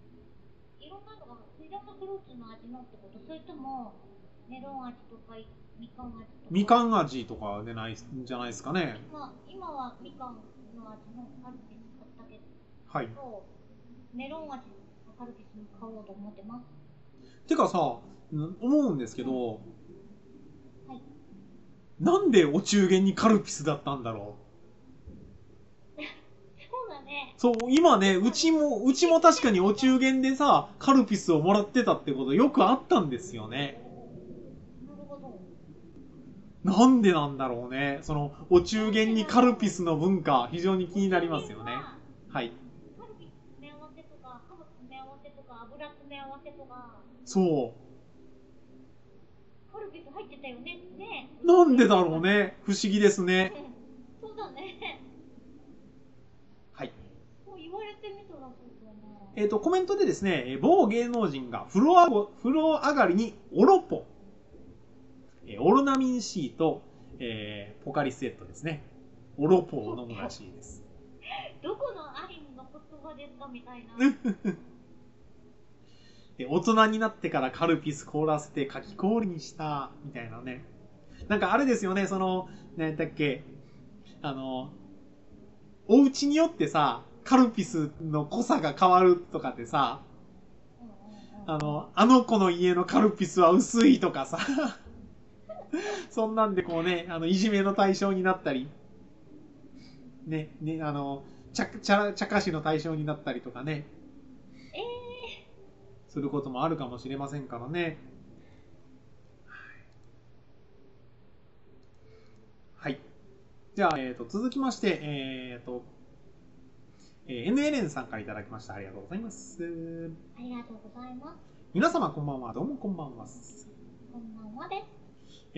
いろんなのが、フリーダムフルーツの味のってこと、それともメロン味とかみかん味とか。 みかん味とかでないんじゃないですかね。 今はみかんの味のカルピス買ったけど、 はい。 メロン味のカルピスも買おうと思ってます。 てかさ、思うんですけど、 はい。 なんでお中元にカルピスだったんだろう。 そうだね。 そう、今ね、うちも確かにお中元でさ、カルピスをもらってたってことよくあったんですよね。 なるほど。 なんでなんだろうね。その、お中元にカルピスの文化、非常に気になりますよね。はい。 カルピス詰め合わせとか、ハム詰め合わせとか、油詰め合わせとか。 そう。 カルピス入ってたよね。ね。 なんでだろうね。不思議ですね。 そうだね。 はい。 そう言われてみたらそうだな。 コメントでですね、某芸能人が風呂上がりにオロポ、オロナミン C と、ポカリスエットですね。オロポを飲むらしいです。 どこのアニメの言葉ですかみたいな。 大人になってからカルピス凍らせてかき氷にしたみたいなね。なんかあれですよね、その何だっけ、お家によってさカルピスの濃さが変わるとかってさ、あの子の家のカルピスは薄いとかさそんなんでこうね、いじめの対象になったりね、茶化しの対象になったりとかね、することもあるかもしれませんからね。はい。じゃあ、続きまして、NLN さんからいただきました。ありがとうございます。 ありがとうございます。 皆様こんばんは。どうもこんばんは。 こんばんはです。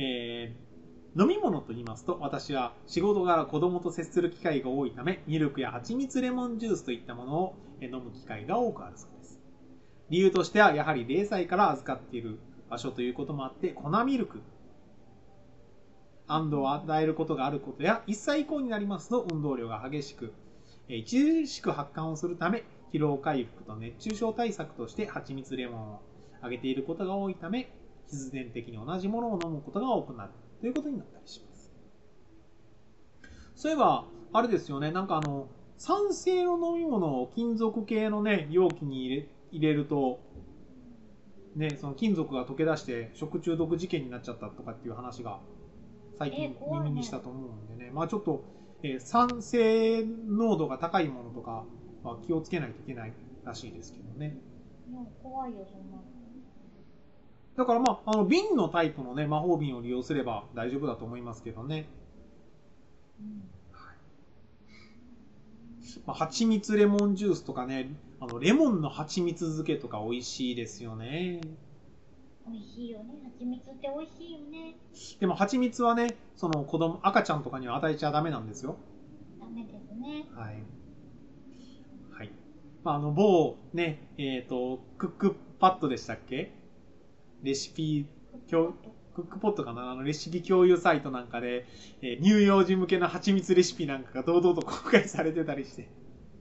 飲み物と言いますと、私は仕事柄子供と接する機会が多いため、ミルクや蜂蜜レモンジュースといったものを飲む機会が多くあるそうです。理由としては、やはり0歳から預かっている場所ということもあって、粉ミルク、安堵を与えることがあることや、1歳以降になりますと運動量が激しく、著しく発汗をするため、疲労回復と熱中症対策として蜂蜜レモンをあげていることが多いため、必然的に同じものを飲むことが多くなるということになったりします。そういえば、あれですよね、なんか酸性の飲み物を金属系のね、容器に入れると、ね、その金属が溶け出して食中毒事件になっちゃったとかっていう話が最近耳にしたと思うんでね、まあちょっと、酸性濃度が高いものとかは気をつけないといけないらしいですけどね。 怖いよ、そんなの。 だからまあ、瓶のタイプのね、魔法瓶を利用すれば大丈夫だと思いますけどね。はい、まあ、蜂蜜レモンジュースとかね、レモンの蜂蜜漬けとか美味しいですよね。 美味しいよね。蜂蜜って美味しいよね。 でも蜂蜜はね、その赤ちゃんとかには与えちゃダメなんですよ。 ダメですね。 はい。はい。まあ、某ね、クックパッドでしたっけ？レシピクックポットかな、レシピ共有サイトなんかで、乳幼児向けの蜂蜜レシピなんかが堂々と公開されてたりして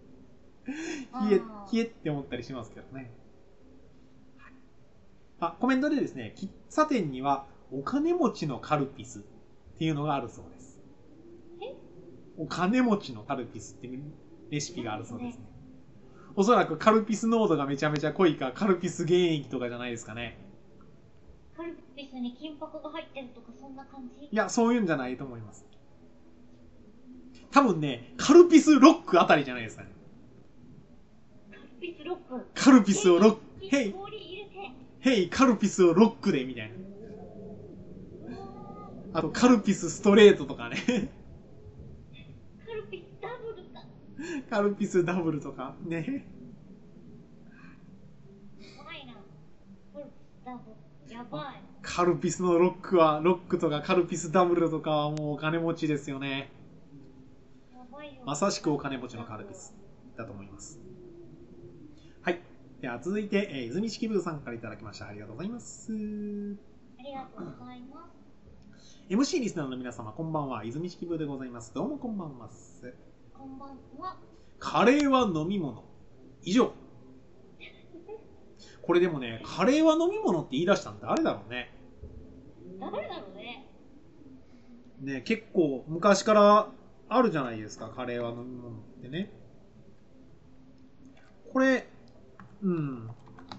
冷えって思ったりしますけどね。コメントでですね、喫茶店にはお金持ちのカルピスっていうのがあるそうです。お金持ちのカルピスっていうレシピがあるそうですね。おそらくカルピス濃度がめちゃめちゃ濃いか、カルピス原液とかじゃないですかね。 カルピスに金箔が入ってるとかそんな感じ？ いや、そういうんじゃないと思います。多分ね、カルピスロックあたりじゃないですかね。 カルピスロック。 カルピスをロック、 ヘイカルピスをロックでみたいな。あとカルピスストレートとかね。 カルピスダブルか。 カルピスダブルとかね。 怖いな。カルピスダブル。やばい。 カルピスのロックとかカルピスダブルとかはもうお金持ちですよね。 やばいよ。 まさしくお金持ちのカルピスだと思います。はい。では続いて、泉式部さんからいただきました。ありがとうございます。 ありがとうございます。 MC リスナーの皆様、こんばんは。泉式部でございます。どうもこんばんは。 こんばんは。 カレーは飲み物。以上。これでもね、カレーは飲み物って言い出したの誰だろうね。 誰だろうね。 ね、結構昔からあるじゃないですか、カレーは飲み物ってね。これ、うん。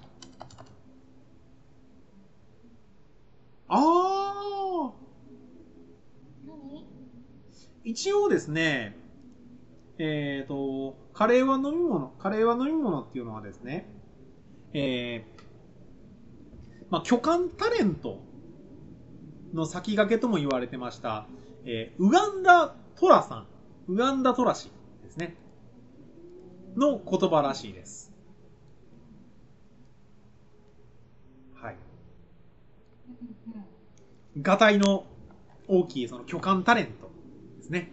ああ、 何？ 一応ですね、カレーは飲み物、カレーは飲み物っていうのはですね、まあ、巨漢タレントの先駆けとも言われてました、ウガンダトラさん、ウガンダトラ氏ですね、の言葉らしいです。はい。がたいの大きいその巨漢タレントですね。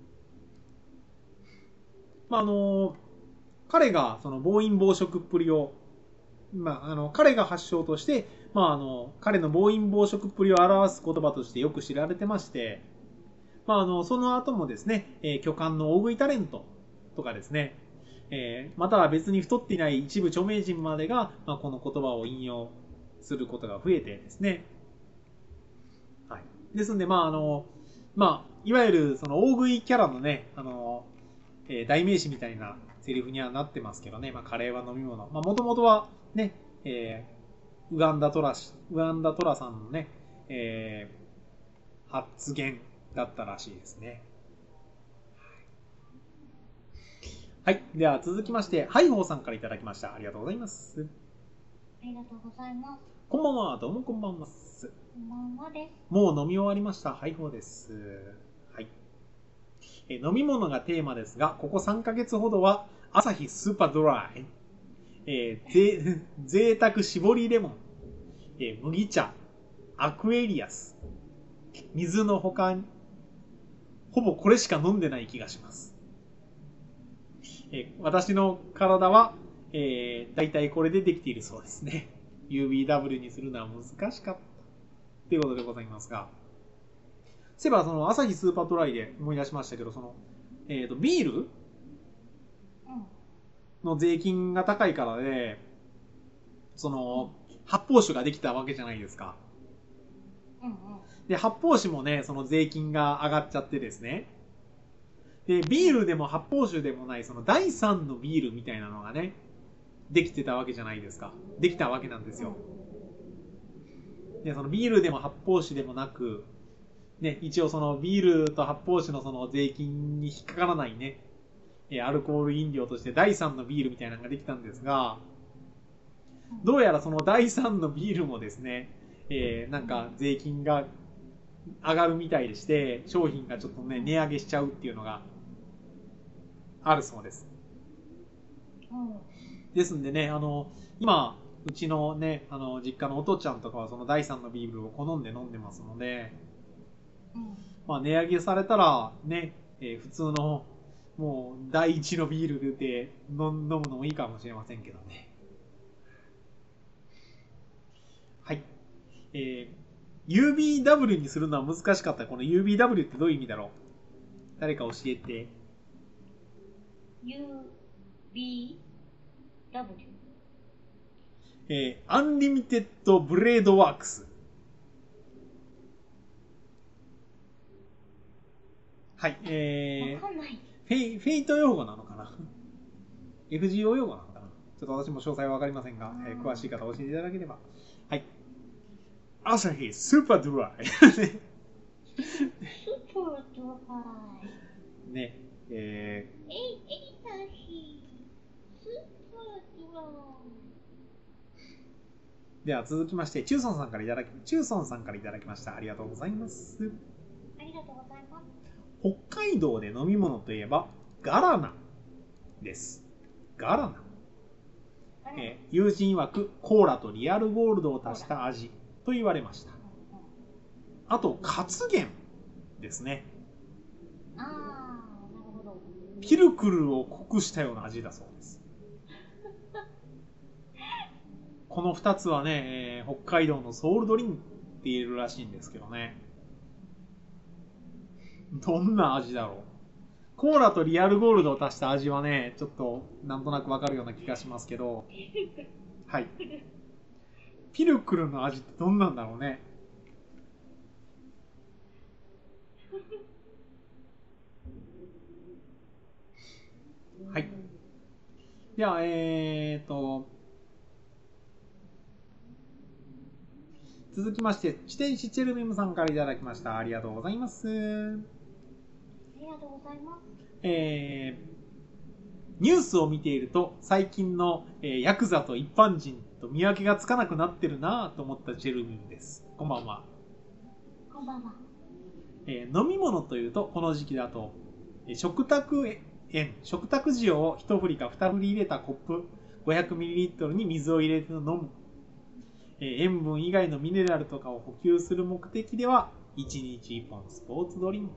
まあ、彼がその暴飲暴食っぷりを、まあ、彼が発祥として、まあ、彼の暴飲暴食っぷりを表す言葉としてよく知られてまして、まあ、その後もですね、巨漢の大食いタレントとかですね、または別に太っていない一部著名人までが、まあ、この言葉を引用することが増えてですね、はい。ですんで、まあ、まあ、いわゆるその大食いキャラのね、代名詞みたいなセリフにはなってますけどね、まあ、カレーは飲み物。まあ、もともとはね、ウガンダトラさんのね、発言だったらしいですね。はい。では続きまして、ハイホーさんからいただきました。ありがとうございます。 ありがとうございます。 こんばんは。どうもこんばんは。 こんばんはです。 もう飲み終わりました。ハイホーです。はい。飲み物がテーマですが、ここ3ヶ月ほどは、アサヒスーパードライ、贅沢搾りレモン、麦茶、アクエリアス、水のほか、ほぼこれしか飲んでない気がします。私の体は、だいたいこれでできているそうですね。UBW にするのは難しかったということでございますが、そういえばそのアサヒスーパードライで思い出しましたけど、その、ビールの税金が高いからで、その、発泡酒ができたわけじゃないですか。で、発泡酒もね、その税金が上がっちゃってですね。で、ビールでも発泡酒でもない、その第3のビールみたいなのがね、できてたわけじゃないですか。できたわけなんですよ。で、そのビールでも発泡酒でもなく、ね、一応そのビールと発泡酒のその税金に引っかからないね、アルコール飲料として第3のビールみたいなのができたんですが、どうやらその第3のビールもですね、なんか税金が上がるみたいでして、商品がちょっとね、値上げしちゃうっていうのがあるそうです。ですんでね、今、うちのね、実家のお父ちゃんとかはその第3のビールを好んで飲んでますので、まあ値上げされたらね、普通のもう第1のビールで飲むのもいいかもしれませんけどね。はい。UBW にするのは難しかった。この UBW ってどういう意味だろう？誰か教えて。 UBW。 アンリミテッドブレードワークス。はい。 わかんない。 フェイト用語なのかな？ FGO 用語なのかな？ちょっと私も詳細はわかりませんが、詳しい方教えていただければ。はい。アサヒスーパードライ。 スーパードライ。 ね。 エリタヒスーパードライ。 では続きまして、チューソンさんからいただきました。ありがとうございます。 ありがとうございます。 北海道で飲み物といえば、ガラナです。ガラナ。友人曰くコーラとリアルゴールドを足した味と言われました。あと、カツゲンですね。 なるほど。 ピルクルを濃くしたような味だそうです。この2つはね、北海道のソウルドリンクって言えるらしいんですけどね。どんな味だろう。コーラとリアルゴールドを足した味はね、ちょっとなんとなくわかるような気がしますけど。はい。ピルクルの味ってどんなんだろうね。 では、続きまして、地天使チェルミムさんからいただきました。ありがとうございます。 ありがとうございます。 ニュースを見ていると、最近の、ヤクザと一般人と見分けがつかなくなってるなぁと思ったチェルミムです。こんばんは。 こんばんは。 飲み物というと、この時期だと、食卓塩を1振りか2振り入れたコップ 500ml に水を入れて飲む。塩分以外のミネラルとかを補給する目的では、1日1本スポーツドリンク。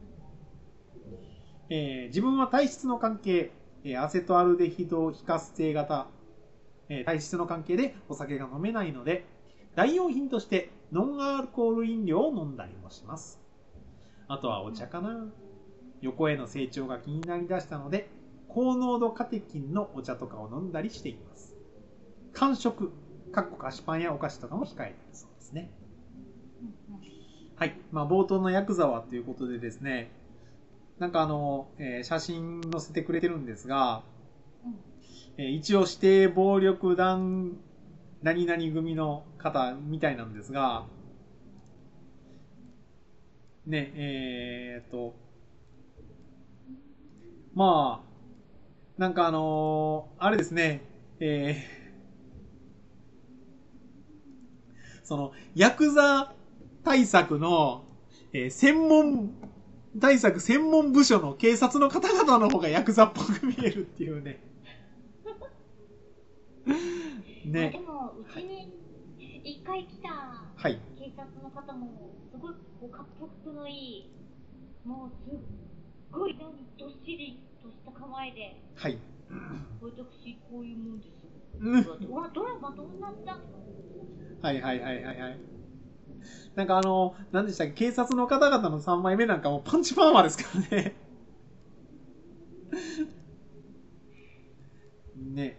自分は体質の関係、アセトアルデヒド非活性型、体質の関係でお酒が飲めないので、代用品としてノンアルコール飲料を飲んだりもします。あとはお茶かな。横への成長が気になりだしたので、高濃度カテキンのお茶とかを飲んだりしています。間食、菓子パンやお菓子とかも控えているそうですね。はい。冒頭のヤクザはということでですね、なんか写真載せてくれてるんですが、一応指定暴力団何々組の方みたいなんですが、ね、なんかあれですね、その、ヤクザ対策の、専門部署の警察の方々の方がヤクザっぽく見えるっていうね。 ね。でも、うちに一回来た警察の方も、すごいかっこのいい、もうすっごいどっしりとした構えで、 はい。 私、こういうもんです。うわ、ドラマどんなったの？ はい。なんか何でしたっけ、警察の方々の3枚目なんかもパンチパーマですからね。ね。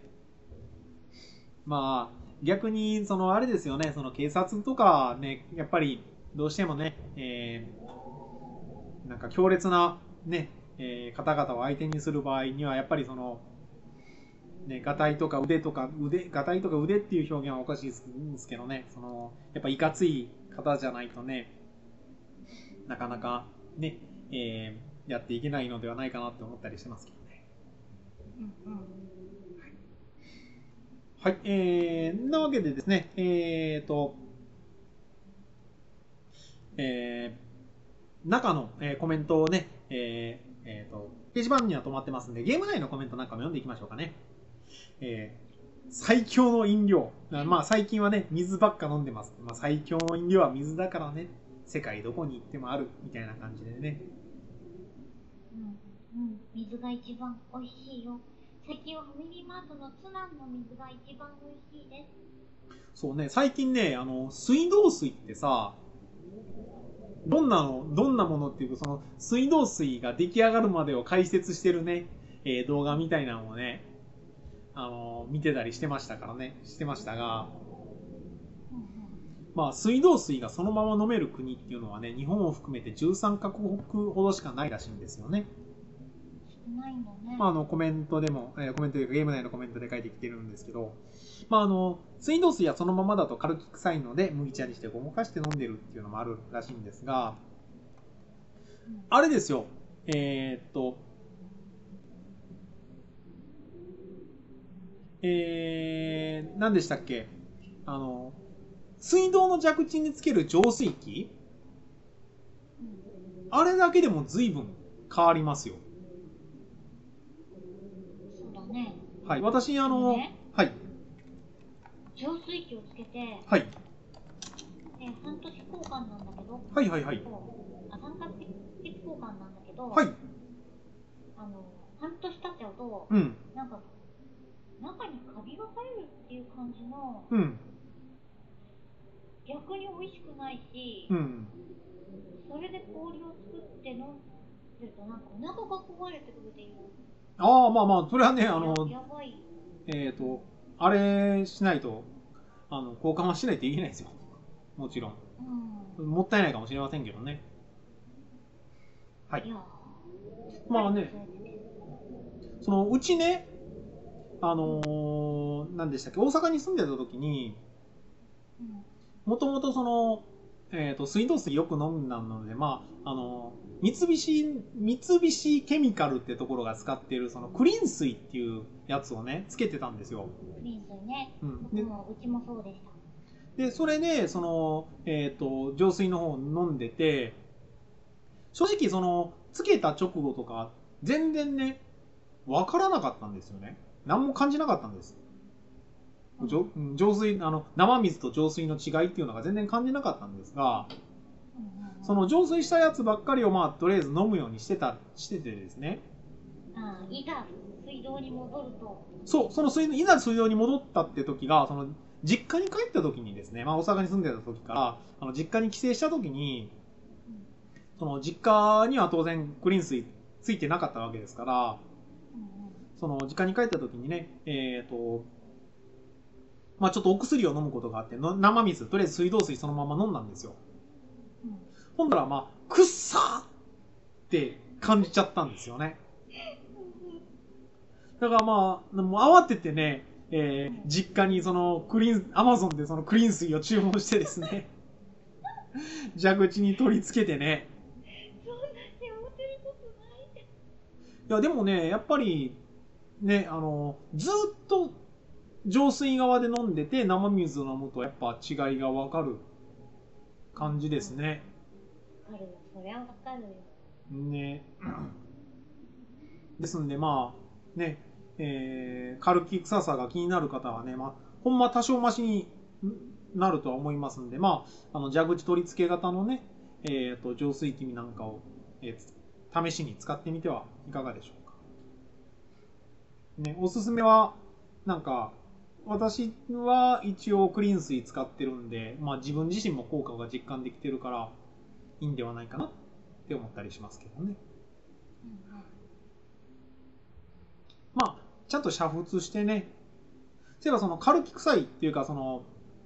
逆に、あれですよね、警察とかね、やっぱり、どうしてもね、なんか強烈なね、方々を相手にする場合には、やっぱりね、ガタイとか腕っていう表現はおかしいんですけどね、やっぱいかつい方じゃないとね、なかなかね、やっていけないのではないかなって思ったりしてますけどね。はい、なわけでですね、中の、コメントをね、掲示板には止まってますんで、ゲーム内のコメントなんかも読んでいきましょうかね。最強の飲料。最近はね、水ばっか飲んでます。最強の飲料は水だからね。世界どこに行ってもある。みたいな感じでね。 水が一番美味しいよ。最近はファミリーマートのツナンの水が一番美味しいです。 そうね、最近ね、水道水ってさ、どんなものっていうか、水道水が出来上がるまでを解説してるね、動画みたいなのをね、見てたりしてましたが、水道水がそのまま飲める国っていうのはね、日本を含めて13カ国ほどしかないらしいんですよね。 ないんだね。 コメントでも、コメントというかゲーム内のコメントで書いてきてるんですけど、水道水はそのままだと軽き臭いので、麦茶にしてごまかして飲んでるっていうのもあるらしいんですが、あれですよ、何でしたっけ、水道の蛇口につける浄水器、あれだけでも随分変わりますよ。 そうだね。 はい、私はい。 浄水器をつけて、 はい。 半年交換なんだけど、 はい。 3ヶ月交換なんだけど、 はい。 半年経っちゃうと、なんか、中にカビが生えるっていう感じの、逆に美味しくないし、それで氷を作って飲んでると、なんかお腹が壊れてくるっていう。 それはね、 やばい。 あれしないと、交換はしないといけないですよ。もちろん。もったいないかもしれませんけどね。はい。うちね、 何でしたっけ、大阪に住んでた時に、もともとその、水道水よく飲んだので、まあ、三菱ケミカルってところが使っている、そのクリーン水っていうやつをね、つけてたんですよ。 クリーン水ね。 うん。 うちもそうでした。 で、それで、その、浄水の方を飲んでて、正直その、つけた直後とか、全然ね、わからなかったんですよね。何も感じなかったんです。浄水、生水と浄水の違いっていうのが全然感じなかったんですが、その浄水したやつばっかりをまあ、とりあえず飲むようにしててですね。 いざ水道に戻ると。 そう、いざ水道に戻ったって時が、その、実家に帰った時にですね、まあ大阪に住んでた時から、実家に帰省した時に、その実家には当然クリーン水ついてなかったわけですから、その実家に帰った時にね、まあちょっとお薬を飲むことがあって、生水、とりあえず水道水そのまま飲んだんですよ。ほんだらまあ、くっさーって感じちゃったんですよね。だからまあ、もう慌ててね、実家にそのアマゾンでそのクリーン水を注文してですね、蛇口に取り付けてね。 そんなに思ってることない。 いや、でもね、やっぱり、ね、ずっと浄水側で飲んでて生水を飲むとやっぱ違いがわかる感じですね。 わかるよ、そりゃわかるよ。 ね。ですんでまあ、ね、カルキ臭さが気になる方はね、まあ、ほんま多少マシになるとは思いますんで、まあ、蛇口取り付け型のね、浄水器なんかを、試しに使ってみてはいかがでしょうか。ね、おすすめは、なんか、私は一応クリーン水使ってるんで、まあ自分自身も効果が実感できてるからいいんではないかなって思ったりしますけどね。まあ、ちゃんと煮沸してね、例えばそのカルキ臭いっていうかその、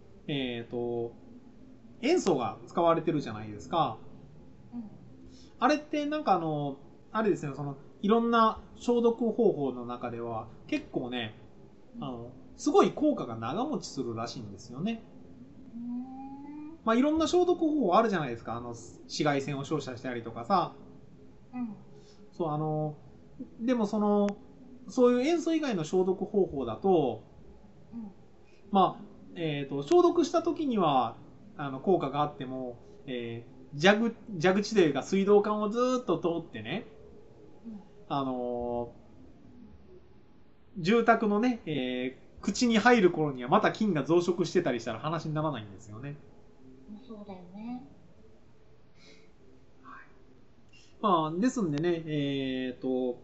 塩素が使われてるじゃないですか。あれってなんかあれですね、そのいろんな消毒方法の中では結構ね、すごい効果が長持ちするらしいんですよね。まあいろんな消毒方法あるじゃないですか。紫外線を照射したりとかさ。そう、でもそういう塩素以外の消毒方法だと、まあ、消毒した時には効果があっても、蛇口というか水道管をずーっと通ってね、住宅のね、口に入る頃にはまた菌が増殖してたりしたら話にならないんですよね。 そうだよね。 はい。まあ、ですんでね、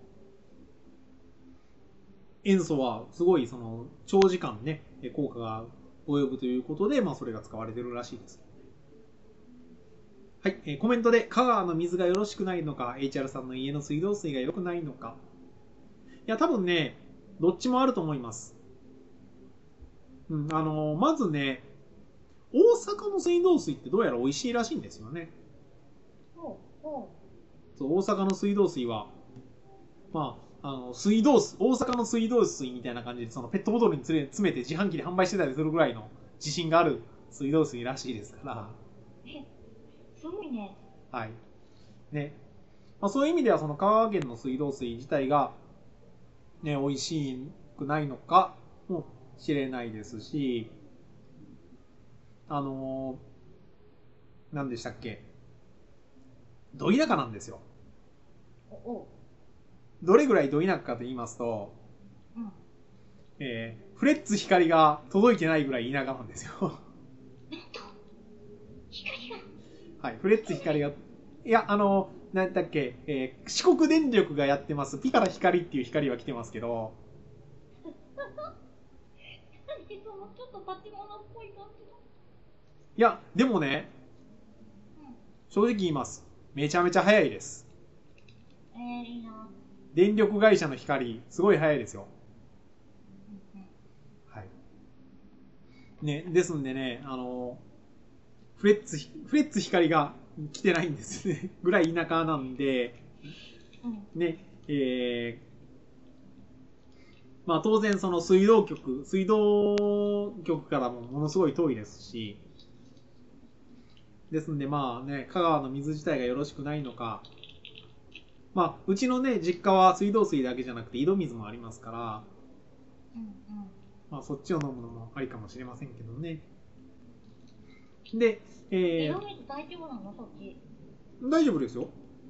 塩素はすごい長時間ね、効果が及ぶということで、まあそれが使われてるらしいです。はい、コメントで、香川の水がよろしくないのか、HR さんの家の水道水が良くないのか。いや、多分ね、どっちもあると思います。まずね、大阪の水道水ってどうやら美味しいらしいんですよね。そう、大阪の水道水は、まあ、大阪の水道水みたいな感じで、ペットボトルに詰めて自販機で販売してたりするぐらいの自信がある水道水らしいですから。 すごいね。 はい。ね。まあ、そういう意味では、香川県の水道水自体が、ね、美味しくないのかもしれないですし、何でしたっけ？ど田舎なんですよ。どれぐらいど田舎かと言いますと、フレッツ光が届いてないぐらい田舎なんですよ。 光がはい、フレッツ光が、いや、なんだっけ、四国電力がやってます、ピカラ光っていう光は来てますけど、 ちょっとパチモノっぽい感じの。 いや、でもね、正直言います。めちゃめちゃ早いです。 いいな。 電力会社の光、すごい早いですよ。はい。ね、ですんでね、フレッツ光が来てないんですね。ぐらい田舎なんで、ね、 まあ当然その水道局からもものすごい遠いですし、ですんでまあね、香川の水自体がよろしくないのか、まあうちのね、実家は水道水だけじゃなくて井戸水もありますから、まあそっちを飲むのもありかもしれませんけどね。で、 井戸水大丈夫なのそっち？ 大丈夫ですよ。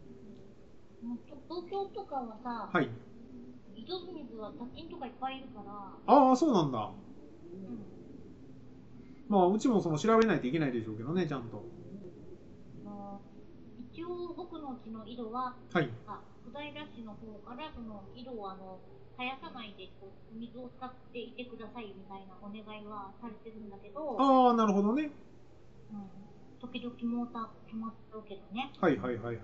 東京とかはさ、 はい。 井戸水は雑菌とかいっぱいいるから。 ああ、そうなんだ。まあうちもその調べないといけないでしょうけどね、ちゃんと。 一応僕のうちの井戸は、 はい。 小平市の方からその井戸を絶やさないで水を使っていてくださいみたいなお願いはされてるんだけど。 ああ、なるほどね。 時々モーター止まってるけどね。 はいはいはいはいはい。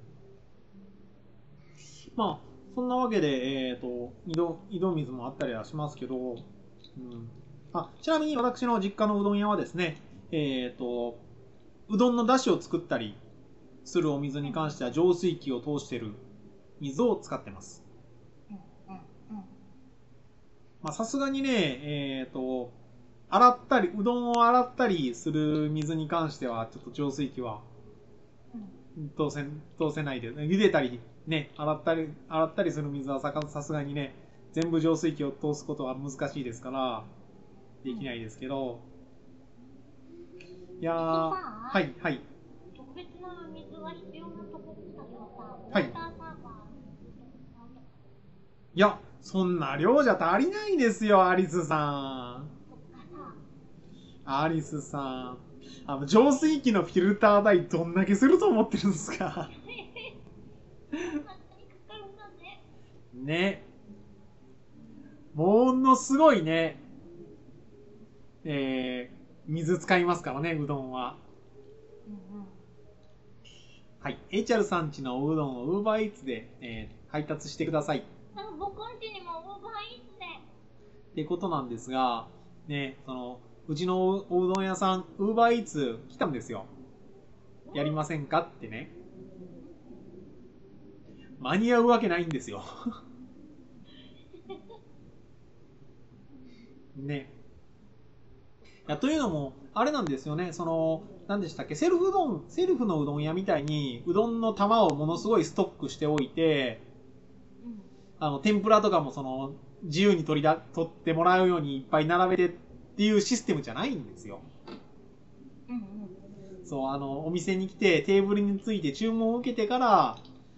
まあそんなわけで井戸水もあったりはしますけど、ちなみに私の実家のうどん屋はですね、うどんの出汁を作ったりするお水に関しては浄水器を通してる水を使ってます。まあさすがにね、洗ったり、うどんを洗ったりする水に関してはちょっと浄水器は通せないで、茹でたりね、洗ったりする水はさすがにね、全部浄水器を通すことは難しいですからできないですけど、いやー、はいはい。 特別な水は必要なとこだけどさ、 はい。いや、そんな量じゃ足りないですよ、アリスさん。アリスさん。浄水器のフィルター代どんだけすると思ってるんですか？ね。ものすごいね、水使いますからね、うどんは。はい。HR さんちのおうどんを UberEats で、配達してください。 僕んちにも UberEats で。 ってことなんですが、ね、うちのおうどん屋さん、UberEats 来たんですよ。やりませんかってね。間に合うわけないんですよ。ね。いや、というのも、あれなんですよね、何でしたっけ、セルフのうどん屋みたいに、うどんの玉をものすごいストックしておいて、天ぷらとかも自由に取ってもらうようにいっぱい並べてっていうシステムじゃないんですよ。そう、お店に来てテーブルについて注文を受けてから、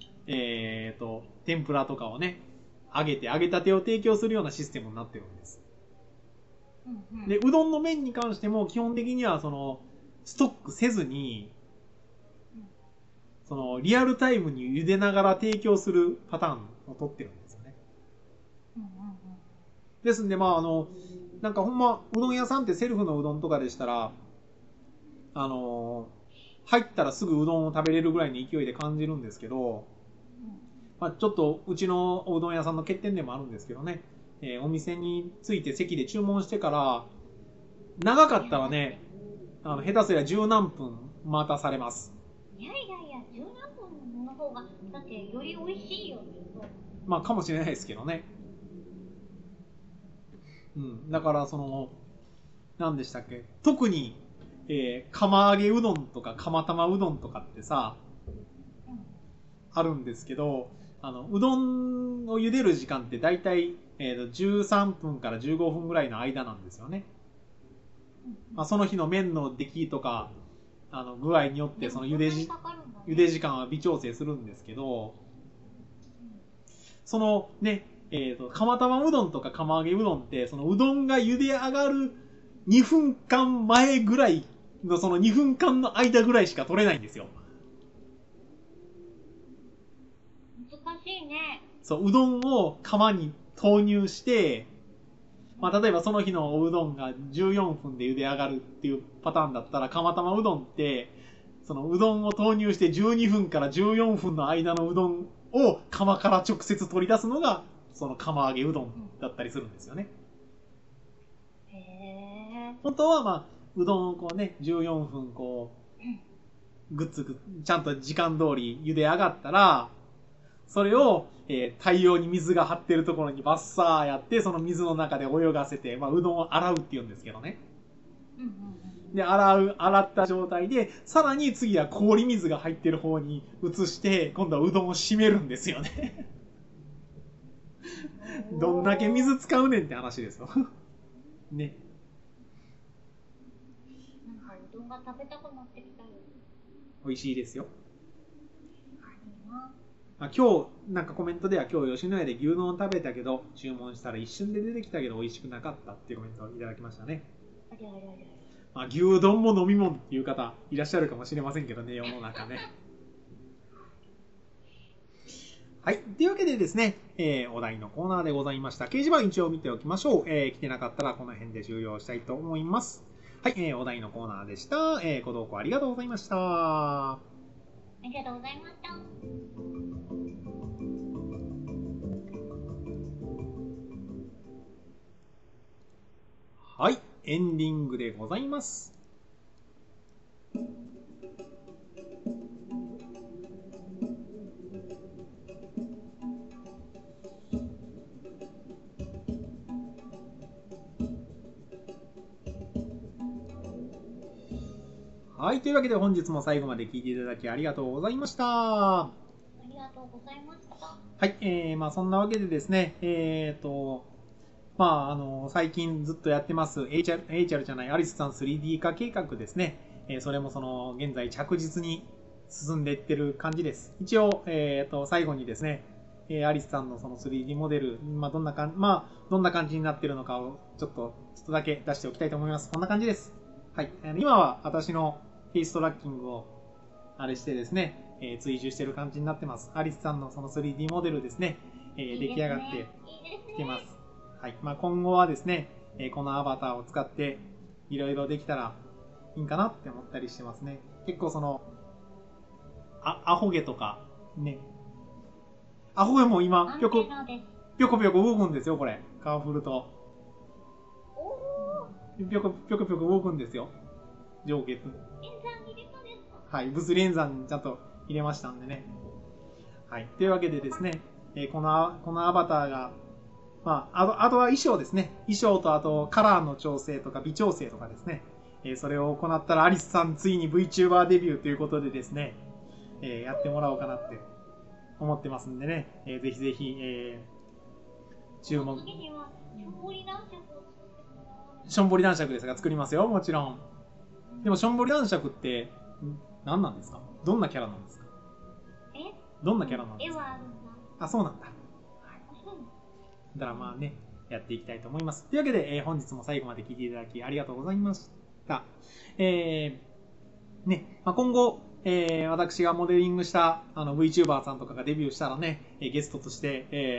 天ぷらとかをね、揚げたてを提供するようなシステムになってるんです。で、うどんの麺に関しても基本的にはストックせずに、リアルタイムに茹でながら提供するパターンを取ってるんですよね。ですんで、まあなんかほんま、うどん屋さんってセルフのうどんとかでしたら、入ったらすぐうどんを食べれるぐらいの勢いで感じるんですけど、まあちょっとうちのうどん屋さんの欠点でもあるんですけどね、お店に着いて席で注文してから、長かったらね、下手すりゃ十何分待たされます。 いや、十何分の方が、だってより美味しいよ。 まあかもしれないですけどね。だから何でしたっけ、特に、釜揚げうどんとか釜玉うどんとかってさ、あるんですけど、うどんを茹でる時間ってだいたい13分から15分ぐらいの間なんですよね。まあ、その日の麺の出来とか具合によって茹で時間は微調整するんですけど、釜玉うどんとか釜揚げうどんってうどんが茹で上がる2分間前ぐらいの2分間の間ぐらいしか取れないんですよ。 難しいね。 そう、うどんを釜に投入して、まあ、例えばその日のおうどんが14分で茹で上がるっていうパターンだったら、釜玉うどんって、うどんを投入して12分から14分の間のうどんを釜から直接取り出すのが、釜揚げうどんだったりするんですよね。本当はまあ、うどんをこうね、14分こう、ちゃんと時間通り茹で上がったら、 それを、大量に水が張ってるところにバッサーやって、その水の中で泳がせて、まあ、うどんを洗うって言うんですけどね。で、洗った状態で、さらに次は氷水が入ってる方に移して、今度はうどんを締めるんですよね。どんだけ水使うねんって話ですよ。ね。 なんかうどんが食べたくなってきたよ。 美味しいですよ。 いいな。 まあ、今日、なんかコメントでは今日吉野家で牛丼を食べたけど、注文したら一瞬で出てきたけど美味しくなかったっていうコメントをいただきましたね。 ありゃありゃありゃ。 まあ、牛丼も飲み物っていう方いらっしゃるかもしれませんけどね、世の中ね。はい。というわけでですね、お題のコーナーでございました。掲示板一応見ておきましょう。来てなかったらこの辺で終了したいと思います。はい。お題のコーナーでした。ご投稿ありがとうございました。 ありがとうございました。 はい。エンディングでございます。はい。というわけで本日も最後まで聞いていただきありがとうございました。 ありがとうございました。 はい。まあそんなわけでですね、まあ、最近ずっとやってます、HR じゃない、アリスさん 3D 化計画ですね。それも現在着実に進んでいってる感じです。一応、最後にですね、アリスさんのその 3D モデル、まあ、どんな感じになってるのかをちょっとだけ出しておきたいと思います。こんな感じです。はい。今は私のフェイストラッキングをあれしてですね、追従してる感じになってます。アリスさんのその 3D モデルですね、出来上がってきてます。はい。まあ、今後はですね、このアバターを使っていろいろできたらいいんかなって思ったりしてますね。結構アホ毛とか、ね。アホ毛も今、ぴょこぴょこ動くんですよ、これ。顔振ると。ぴょこ動くんですよ。上下。はい。物理演算ちゃんと入れましたんでね。はい。というわけでですね、このアバターが、まあ、あとは衣装ですね。衣装とあとカラーの調整とか微調整とかですね。それを行ったらアリスさんついに VTuber デビューということでですね、やってもらおうかなって思ってますんでね。ぜひぜひ、注目。しょんぼり男爵ですが作りますよ、もちろん。でもしょんぼり男爵って何なんですか？どんなキャラなんですか？どんなキャラなんですか？あ、そうなんだ。だからまあね、やっていきたいと思います。というわけで、本日も最後まで聞いていただきありがとうございました。ね、まあ、今後、私がモデリングしたVTuber さんとかがデビューしたらね、ゲストとして、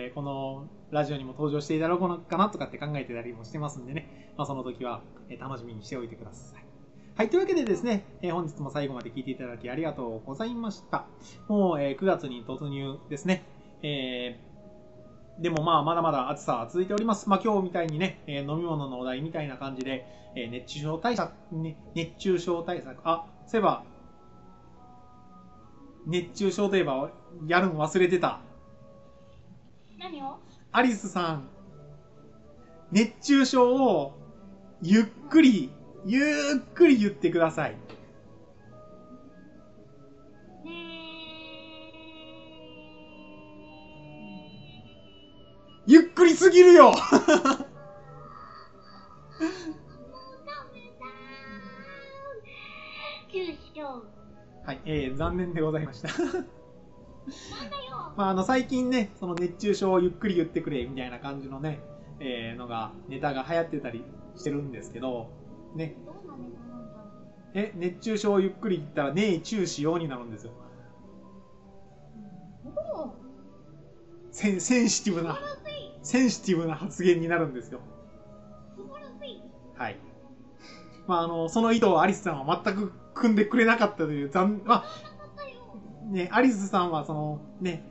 このラジオにも登場していただこうのかなとかって考えてたりもしてますんでね、まあ、その時は、楽しみにしておいてください。はい、というわけでですね、本日も最後まで聞いていただきありがとうございました。もう、9月に突入ですね。でもまあまだまだ暑さは続いております。まあ今日みたいにね、飲み物のお題みたいな感じで、熱中症対策、あ、そういえば、熱中症といえばやるの忘れてた。 何を？ アリスさん、熱中症をゆっくり言ってください。ゆっくりすぎるよ。 もうダメだ。中止。 はい、残念でございました。 なんだよ。 まあ最近ね、その熱中症をゆっくり言ってくれみたいな感じのね、ネタが流行ってたりしてるんですけど、ね。 どんなネタなんだろう。 熱中症をゆっくり言ったらねえチューしようになるんですよ。センシティブな発言になるんですよ。はい。まあその意図をアリスさんは全く組んでくれなかったというね、アリスさんはね、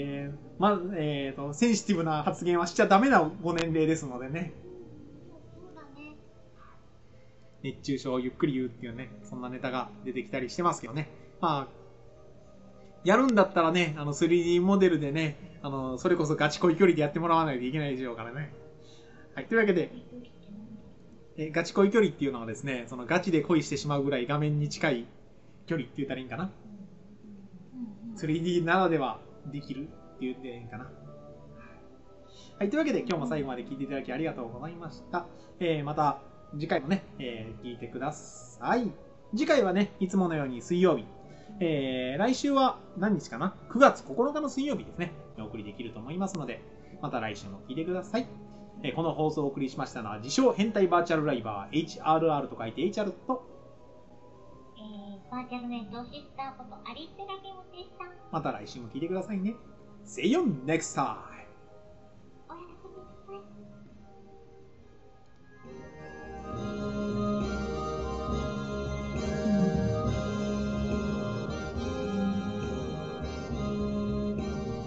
センシティブな発言はしちゃダメなご年齢ですのでね。 そうだね。 熱中症をゆっくり言うっていうね、そんなネタが出てきたりしてますけどね。まあ、 やるんだったらね、3D モデルでね、それこそガチ恋距離でやってもらわないといけないでしょうからね。はい、というわけで、ガチ恋距離っていうのはですね、そのガチで恋してしまうぐらい画面に近い距離って言ったらいいんかな。3D ならではできるって言っていいんかな。はい、というわけで今日も最後まで聞いていただきありがとうございました。また次回もね、聞いてください。次回はね、いつものように水曜日。来週は何日かな ?9 月9日の水曜日ですね。お送りできると思いますので、また来週も聞いてください。この放送をお送りしましたのは、自称変態バーチャルライバー、HRR と書いて HR と、 バーチャルネットシスターことアリステラゲームでした。 また来週も聞いてくださいね。See you next time! おやすみなさい。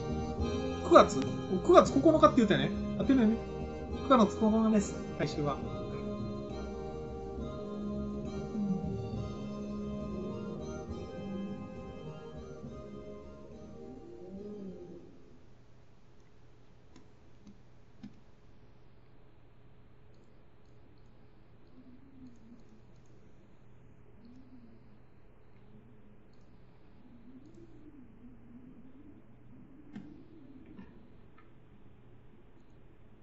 9月9日って言ったよね。合ってるよね。9月9日です。来週は。